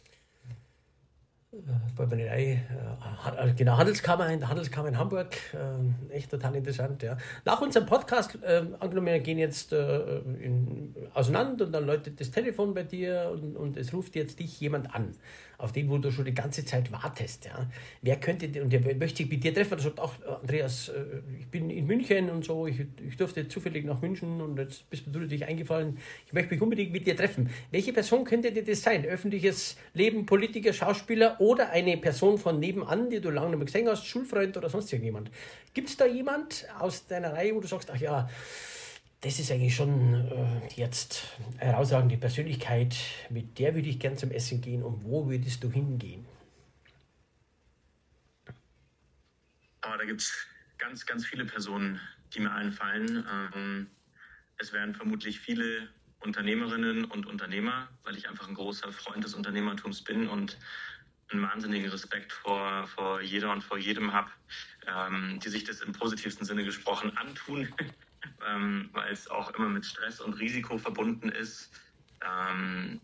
Äh, genau, Handelskammer in der Handelskammer in Hamburg, äh, echt total interessant. Ja. Nach unserem Podcast, äh, angenommen, wir gehen jetzt äh, in, auseinander und dann läutet das Telefon bei dir und, und es ruft jetzt dich jemand an, auf den, wo du schon die ganze Zeit wartest. Ja. Wer könnte, und der möchte sich mit dir treffen, der sagt auch, Andreas, äh, ich bin in München und so, ich, ich durfte zufällig nach München und jetzt bist du natürlich eingefallen, ich möchte mich unbedingt mit dir treffen. Welche Person könnte dir das sein? Öffentliches Leben, Politiker, Schauspieler oder eine Person von nebenan, die du lange nicht mehr gesehen hast, Schulfreund oder sonst irgendjemand. Gibt es da jemand aus deiner Reihe, wo du sagst, ach ja, das ist eigentlich schon äh, jetzt eine herausragende Persönlichkeit, mit der würde ich gern zum Essen gehen und wo würdest du hingehen? Oh, da gibt es ganz, ganz viele Personen, die mir einfallen. Ähm, es wären vermutlich viele Unternehmerinnen und Unternehmer, weil ich einfach ein großer Freund des Unternehmertums bin und einen wahnsinnigen Respekt vor, vor jeder und vor jedem habe, ähm, die sich das im positivsten Sinne gesprochen antun, ähm, weil es auch immer mit Stress und Risiko verbunden ist. Ähm,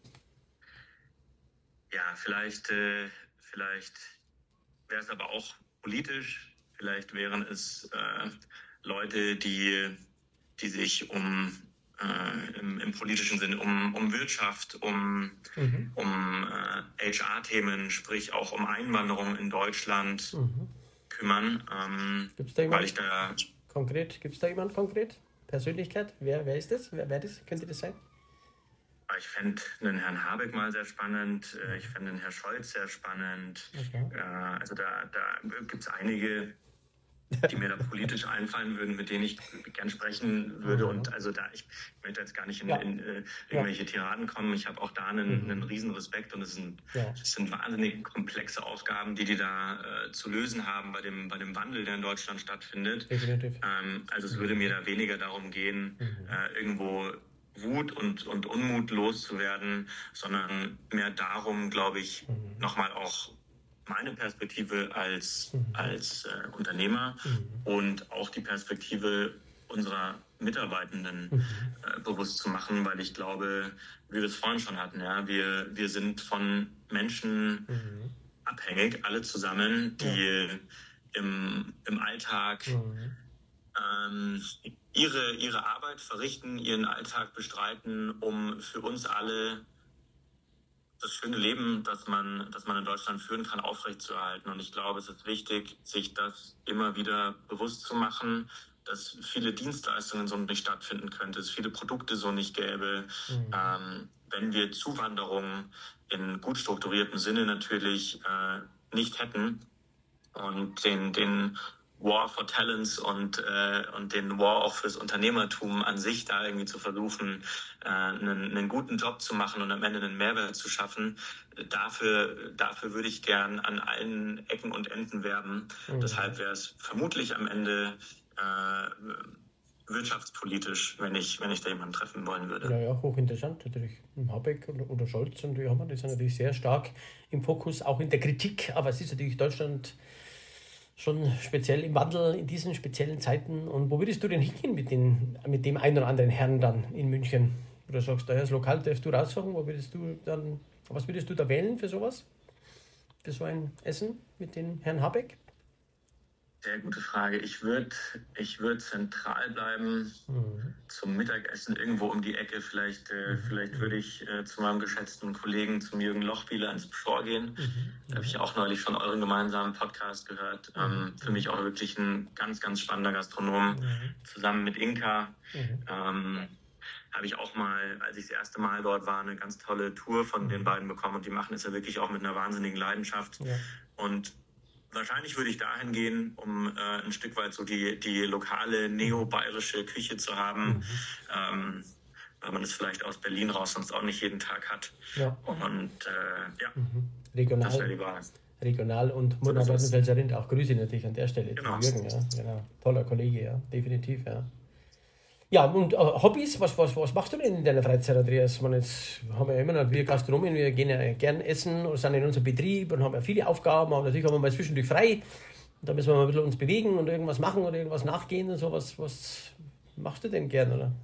ja, vielleicht, äh, vielleicht wäre es aber auch politisch. Vielleicht wären es äh, Leute, die, die sich um äh, im, im politischen Sinne um, um Wirtschaft, um, mhm. um äh, H R-Themen, sprich auch um Einwanderung in Deutschland mhm. kümmern. Ähm, Gibt es da jemanden da konkret? Gibt es da jemanden konkret? Persönlichkeit? Wer, wer ist das? Wer, wer das? Könnte das sein? Ich fände den Herrn Habeck mal sehr spannend. Ich fände den Herrn Scholz sehr spannend. Okay. Also da, da gibt es einige, die mir da politisch einfallen würden, mit denen ich gern sprechen würde. Mhm. Und also da, ich möchte jetzt gar nicht in, ja. in äh, irgendwelche ja. Tiraden kommen. Ich habe auch da einen, mhm. einen riesen Respekt und es sind, ja. es sind wahnsinnig komplexe Aufgaben, die die da äh, zu lösen haben bei dem, bei dem Wandel, der in Deutschland stattfindet. Definitiv. Ähm, also es mhm. würde mir da weniger darum gehen, mhm. äh, irgendwo Wut und, und Unmut loszuwerden, sondern mehr darum, glaube ich, mhm. nochmal auch meine Perspektive als, mhm. als äh, Unternehmer mhm. und auch die Perspektive unserer Mitarbeitenden mhm. äh, bewusst zu machen, weil ich glaube, wie wir es vorhin schon hatten, ja, wir, wir sind von Menschen mhm. abhängig, alle zusammen, die ja. im, im Alltag mhm. ähm, ihre, ihre Arbeit verrichten, ihren Alltag bestreiten, um für uns alle das schöne Leben, das man, das man in Deutschland führen kann, aufrechtzuerhalten. Und ich glaube, es ist wichtig, sich das immer wieder bewusst zu machen, dass viele Dienstleistungen so nicht stattfinden könnten, es viele Produkte so nicht gäbe, mhm. ähm, wenn wir Zuwanderung in gut strukturiertem Sinne natürlich äh, nicht hätten und den, den War for Talents und, äh, und den War auch fürs Unternehmertum an sich da irgendwie zu versuchen, äh, einen, einen guten Job zu machen und am Ende einen Mehrwert zu schaffen. Dafür, dafür würde ich gern an allen Ecken und Enden werben. Mhm. Deshalb wäre es vermutlich am Ende äh, wirtschaftspolitisch, wenn ich, wenn ich da jemanden treffen wollen würde. Ja, ja, hochinteressant natürlich. Habeck oder, oder Scholz und die, haben wir, die sind natürlich sehr stark im Fokus, auch in der Kritik, aber es ist natürlich Deutschland schon speziell im Wandel in diesen speziellen Zeiten. Und wo würdest du denn hingehen mit, den, mit dem einen oder anderen Herrn dann in München? Oder sagst du, das Lokal darfst du raussuchen, wo würdest du dann, was würdest du da wählen für sowas? Für so ein Essen mit dem Herrn Habeck? Sehr gute Frage. Ich würde ich würd zentral bleiben mhm. zum Mittagessen irgendwo um die Ecke. Vielleicht, äh, mhm. vielleicht würde ich äh, zu meinem geschätzten Kollegen, zum Jürgen Lochbieler, ins Pschorr gehen. Mhm. Da habe ich auch neulich schon euren gemeinsamen Podcast gehört. Mhm. Ähm, für mich auch wirklich ein ganz, ganz spannender Gastronom. Mhm. Zusammen mit Inka mhm. ähm, habe ich auch mal, als ich das erste Mal dort war, eine ganz tolle Tour von mhm. den beiden bekommen. Und die machen es ja wirklich auch mit einer wahnsinnigen Leidenschaft. Ja. Und wahrscheinlich würde ich dahin gehen, um äh, ein Stück weit so die, die lokale neo-bayerische Küche zu haben, mhm. ähm, weil man das vielleicht aus Berlin raus sonst auch nicht jeden Tag hat. Ja. Und äh, ja, mhm. regional, das wäre die Wahl. Regional und Murner-Weidenfelser Rind, auch Grüße natürlich an der Stelle. Genau. Jürgen, ja. Genau. Toller Kollege, ja, definitiv, ja. Ja, und äh, Hobbys, was, was, was machst du denn in deiner Freizeit, Andreas? Man, jetzt haben wir ja immer noch, wir Gastronomen, wir gehen ja gern essen oder sind in unserem Betrieb und haben ja viele Aufgaben, aber natürlich haben wir mal zwischendurch frei. Und da müssen wir mal ein bisschen uns bewegen und irgendwas machen oder irgendwas nachgehen und so. Was, was machst du denn gern, oder?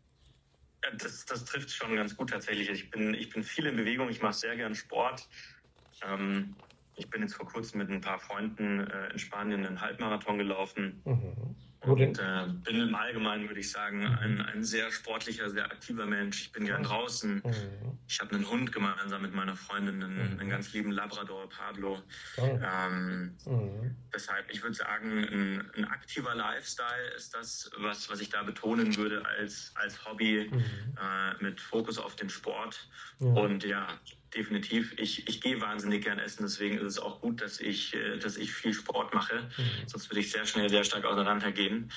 Ja, das, das trifft schon ganz gut tatsächlich. Ich bin, ich bin viel in Bewegung, ich mache sehr gern Sport. Ähm, ich bin jetzt vor kurzem mit ein paar Freunden äh, in Spanien einen Halbmarathon gelaufen. Mhm. Und äh, bin im Allgemeinen, würde ich sagen, ein, ein sehr sportlicher, sehr aktiver Mensch. Ich bin gern draußen. Mhm. Ich habe einen Hund gemeinsam mit meiner Freundin, einen, mhm. einen ganz lieben Labrador, Pablo. Mhm. Ähm, mhm. Deshalb, ich würde sagen, ein, ein aktiver Lifestyle ist das, was, was ich da betonen würde als, als Hobby, mhm. äh, mit Fokus auf den Sport. Mhm. Und ja, definitiv. Ich, ich gehe wahnsinnig gern essen, deswegen ist es auch gut, dass ich, dass ich viel Sport mache. Mhm. Sonst würde ich sehr schnell sehr stark auseinandergehen.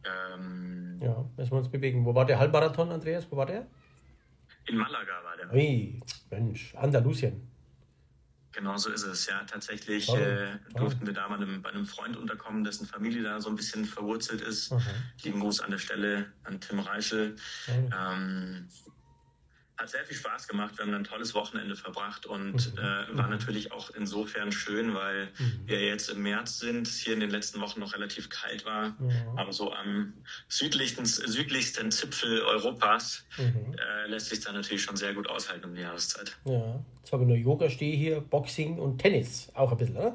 Ähm, ja, müssen wir uns bewegen. Wo war der Halbmarathon, Andreas? Wo war der? In Malaga war der. Ui, Mensch, Andalusien. Genau so ist es, ja. Tatsächlich äh, durften wir da mal einem, bei einem Freund unterkommen, dessen Familie da so ein bisschen verwurzelt ist. Mhm. Lieben Gruß an der Stelle an Tim Reichel. Mhm. Ähm, hat sehr viel Spaß gemacht. Wir haben ein tolles Wochenende verbracht und mhm. äh, war natürlich auch insofern schön, weil mhm. wir jetzt im März sind, hier in den letzten Wochen noch relativ kalt war, mhm. aber so am südlichsten, südlichsten Zipfel Europas mhm. äh, lässt sich da natürlich schon sehr gut aushalten um die Jahreszeit. Ja, jetzt habe ich nur Yoga, stehe hier, Boxing und Tennis, auch ein bisschen, oder?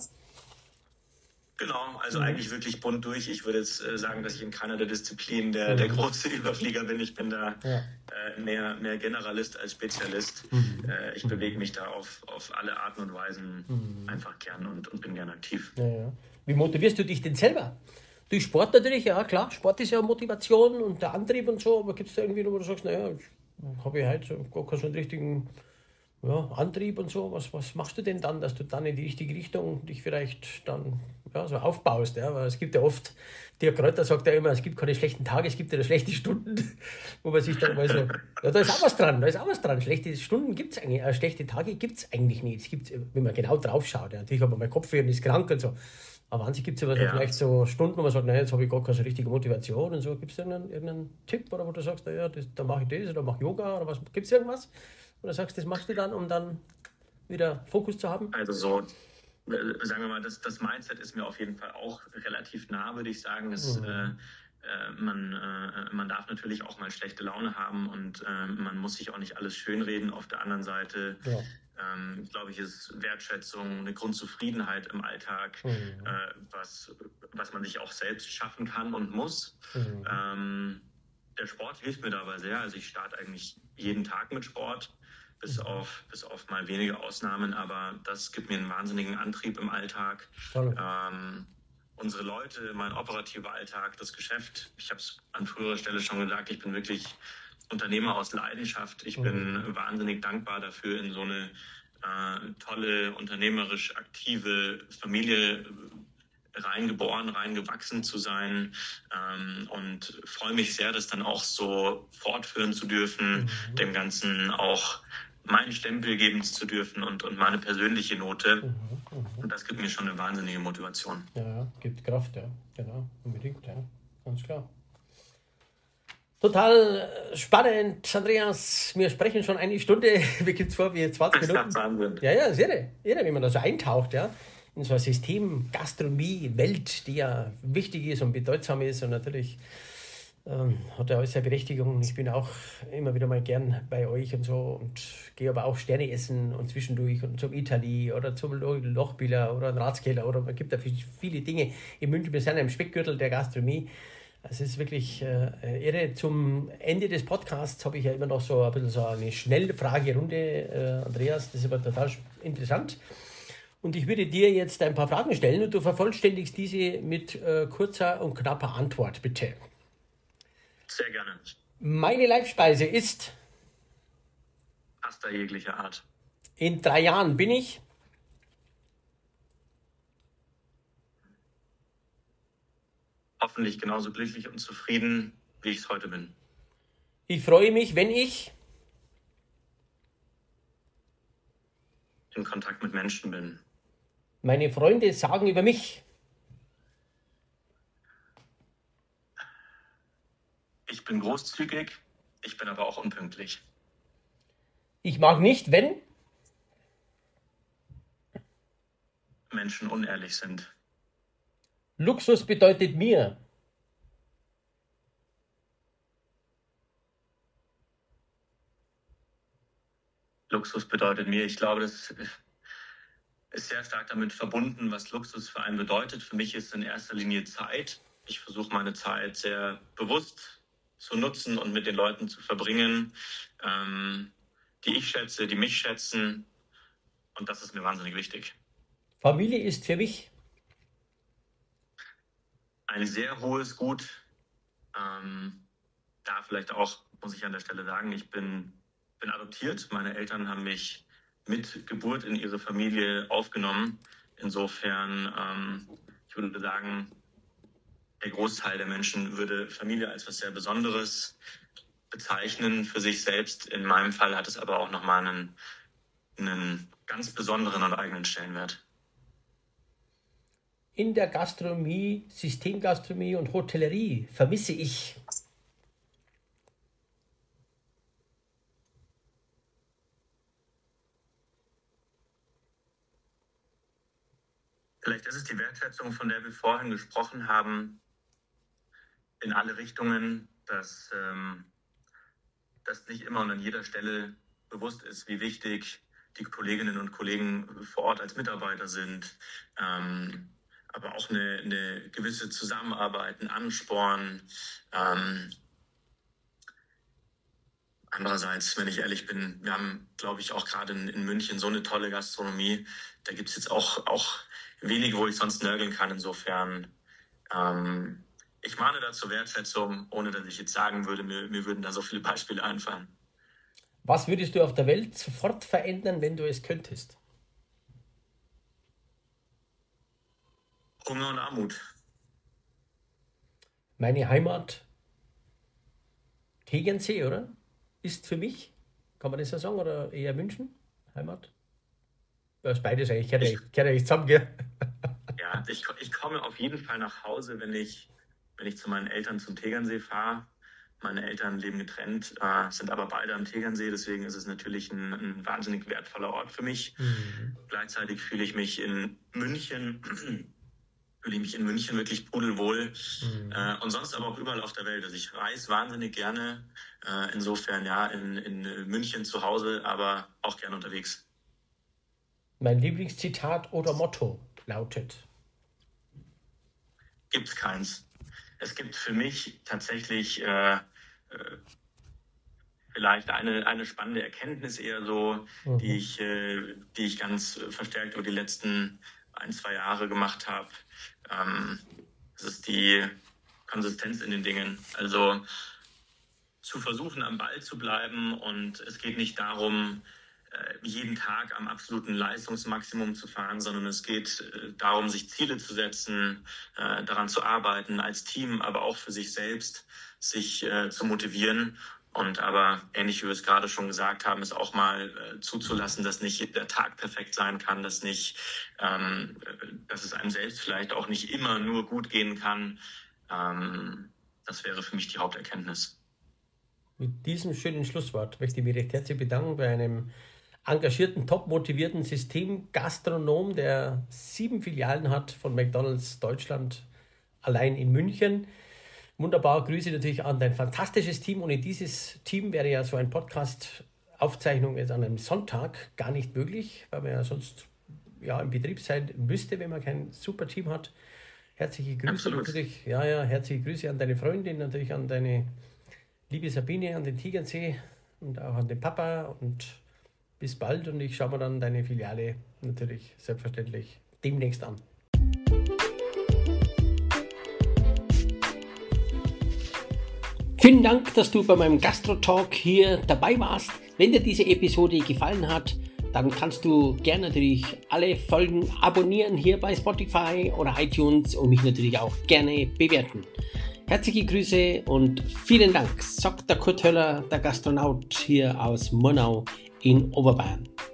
Genau, also mhm. eigentlich wirklich bunt durch. Ich würde jetzt äh, sagen, dass ich in keiner der Disziplinen der, mhm. der große Überflieger bin. Ich bin da ja. äh, mehr, mehr Generalist als Spezialist. Mhm. Äh, ich mhm. bewege mich da auf, auf alle Arten und Weisen mhm. einfach gern und, und bin gern aktiv. Ja, ja. Wie motivierst du dich denn selber? Durch Sport natürlich, ja klar, Sport ist ja Motivation und der Antrieb und so, aber gibt es da irgendwie, wo du sagst, naja, habe ich heute gar keinen so einen richtigen ja, Antrieb und so, was, was machst du denn dann, dass du dann in die richtige Richtung dich vielleicht dann ja, so aufbaust, ja, weil es gibt ja oft, Dirk Kräuter sagt ja immer, es gibt keine schlechten Tage, es gibt ja schlechte Stunden, wo man sich dann mal so, ja, da ist auch was dran, da ist auch was dran, schlechte Stunden gibt es eigentlich, äh, schlechte Tage gibt es eigentlich nicht, es gibt, wenn man genau drauf schaut, ja, natürlich hat man mal Kopfweh und ist krank und so, aber an sich gibt es ja, ja. vielleicht so Stunden, wo man sagt, naja, jetzt habe ich gar keine so richtige Motivation und so, gibt es irgendeinen, irgendeinen Tipp, oder wo du sagst, naja, das, dann mache ich das oder mache Yoga oder was, gibt es irgendwas? Oder sagst du, das machst du dann, um dann wieder Fokus zu haben? Also so, sagen wir mal, das, das Mindset ist mir auf jeden Fall auch relativ nah, würde ich sagen. Es, mhm. äh, man, äh, man darf natürlich auch mal schlechte Laune haben und äh, man muss sich auch nicht alles schönreden. Auf der anderen Seite, ja. ähm, glaube ich, ist Wertschätzung, eine Grundzufriedenheit im Alltag, mhm. äh, was, was man sich auch selbst schaffen kann und muss. Mhm. Ähm, der Sport hilft mir dabei sehr. Also ich starte eigentlich jeden Tag mit Sport. Bis auf, bis auf mal wenige Ausnahmen, aber das gibt mir einen wahnsinnigen Antrieb im Alltag. Ähm, unsere Leute, mein operativer Alltag, das Geschäft, ich habe es an früherer Stelle schon gesagt, ich bin wirklich Unternehmer aus Leidenschaft. Ich mhm. bin wahnsinnig dankbar dafür, in so eine äh, tolle, unternehmerisch aktive Familie reingeboren, reingewachsen zu sein ähm, und freue mich sehr, das dann auch so fortführen zu dürfen, mhm. dem Ganzen auch meinen Stempel geben zu dürfen und, und meine persönliche Note. Mhm, mh. Und das gibt mir schon eine wahnsinnige Motivation. Ja, gibt Kraft, ja. Genau, unbedingt, ja. Ganz klar. Total spannend, Andreas. Wir sprechen schon eine Stunde. Wie gibt es vor, wie zwanzig Minuten? Wahnsinn. Ja, ja, ist irre. Irre, wenn man da so eintaucht, ja. In so ein System, Gastronomie, Welt, die ja wichtig ist und bedeutsam ist und natürlich ähm, hat er alles seine Berechtigung. Ich bin auch immer wieder mal gern bei euch und so und gehe aber auch Sterne essen und zwischendurch und zum Itali oder zum Lochbiller oder Ratskeller oder man gibt da viele Dinge in München. Wir sind im Speckgürtel der Gastronomie. Es ist wirklich äh, irre. Zum Ende des Podcasts habe ich ja immer noch so ein bisschen so eine Schnellfragerunde, äh, Andreas. Das ist aber total interessant. Und ich würde dir jetzt ein paar Fragen stellen und du vervollständigst diese mit äh, kurzer und knapper Antwort, bitte. Sehr gerne. Meine Leibspeise ist? Pasta jeglicher Art. In drei Jahren bin ich? Hoffentlich genauso glücklich und zufrieden, wie ich es heute bin. Ich freue mich, wenn ich? In Kontakt mit Menschen bin. Meine Freunde sagen über mich? Ich bin großzügig, ich bin aber auch unpünktlich. Ich mag nicht, wenn? Menschen unehrlich sind. Luxus bedeutet mir? Luxus bedeutet mir, ich glaube, das ist sehr stark damit verbunden, was Luxus für einen bedeutet. Für mich ist es in erster Linie Zeit. Ich versuche meine Zeit sehr bewusst zu nutzen und mit den Leuten zu verbringen, ähm, die ich schätze, die mich schätzen. Und das ist mir wahnsinnig wichtig. Familie ist für mich? Ein sehr hohes Gut. Ähm, da vielleicht auch, muss ich an der Stelle sagen, ich bin, bin adoptiert. Meine Eltern haben mich mit Geburt in ihre Familie aufgenommen. Insofern, ähm, ich würde sagen, der Großteil der Menschen würde Familie als was sehr Besonderes bezeichnen für sich selbst. In meinem Fall hat es aber auch nochmal einen, einen ganz besonderen und eigenen Stellenwert. In der Gastronomie, Systemgastronomie und Hotellerie vermisse ich Vielleicht ist es die Wertschätzung, von der wir vorhin gesprochen haben, in alle Richtungen, dass, ähm, dass nicht immer und an jeder Stelle bewusst ist, wie wichtig die Kolleginnen und Kollegen vor Ort als Mitarbeiter sind, ähm, aber auch eine, eine gewisse Zusammenarbeit, ein Ansporn. Ähm, andererseits, wenn ich ehrlich bin, wir haben, glaube ich, auch gerade in, in München so eine tolle Gastronomie. Da gibt es jetzt auch, auch wenig, wo ich sonst nörgeln kann. Insofern, ähm, ich mahne da zur Wertschätzung, ohne dass ich jetzt sagen würde, mir, mir würden da so viele Beispiele einfallen. Was würdest du auf der Welt sofort verändern, wenn du es könntest? Hunger und Armut. Meine Heimat Tegernsee, oder? Ist für mich, kann man das so sagen, oder eher München? Heimat? Das ist beides eigentlich, kehrt eigentlich, kehrt eigentlich zusammen, gell? Ja, ich, ich komme auf jeden Fall nach Hause, wenn ich, wenn ich zu meinen Eltern zum Tegernsee fahre. Meine Eltern leben getrennt, äh, sind aber beide am Tegernsee, deswegen ist es natürlich ein, ein wahnsinnig wertvoller Ort für mich. Mhm. Gleichzeitig fühle ich mich in München, fühle ich mich in München wirklich pudelwohl. Mhm. Äh, und sonst aber auch überall auf der Welt. Also ich reise wahnsinnig gerne, äh, insofern ja in, in München zu Hause, aber auch gerne unterwegs. Mein Lieblingszitat oder Motto lautet? Gibt's keins. Es gibt für mich tatsächlich äh, äh, vielleicht eine, eine spannende Erkenntnis eher so, mhm. die ich, äh, die ich ganz verstärkt über die letzten ein, zwei Jahre gemacht habe. Ähm, das ist die Konsistenz in den Dingen. Also zu versuchen, am Ball zu bleiben, und es geht nicht darum, jeden Tag am absoluten Leistungsmaximum zu fahren, sondern es geht darum, sich Ziele zu setzen, daran zu arbeiten als Team, aber auch für sich selbst, sich zu motivieren. Und aber ähnlich wie wir es gerade schon gesagt haben, ist auch mal zuzulassen, dass nicht der Tag perfekt sein kann, dass nicht, dass es einem selbst vielleicht auch nicht immer nur gut gehen kann. Das wäre für mich die Haupterkenntnis. Mit diesem schönen Schlusswort möchte ich mich recht herzlich bedanken bei einem engagierten, top motivierten Systemgastronom, der sieben Filialen hat von McDonald's Deutschland, allein in München. Wunderbar, Grüße natürlich an dein fantastisches Team. Ohne dieses Team wäre ja so ein Podcast-Aufzeichnung jetzt an einem Sonntag gar nicht möglich, weil man ja sonst ja im Betrieb sein müsste, wenn man kein super Team hat. Herzliche Grüße Absolut. natürlich. Ja, ja, herzliche Grüße an deine Freundin, natürlich an deine liebe Sabine, an den Tegernsee und auch an den Papa, und bis bald, und ich schaue mir dann deine Filiale natürlich selbstverständlich demnächst an. Vielen Dank, dass du bei meinem Gastro-Talk hier dabei warst. Wenn dir diese Episode gefallen hat, dann kannst du gerne natürlich alle Folgen abonnieren hier bei Spotify oder iTunes und mich natürlich auch gerne bewerten. Herzliche Grüße und vielen Dank, sagt der Kurt Höller, der Gastronaut hier aus Murnau in Oberbayern.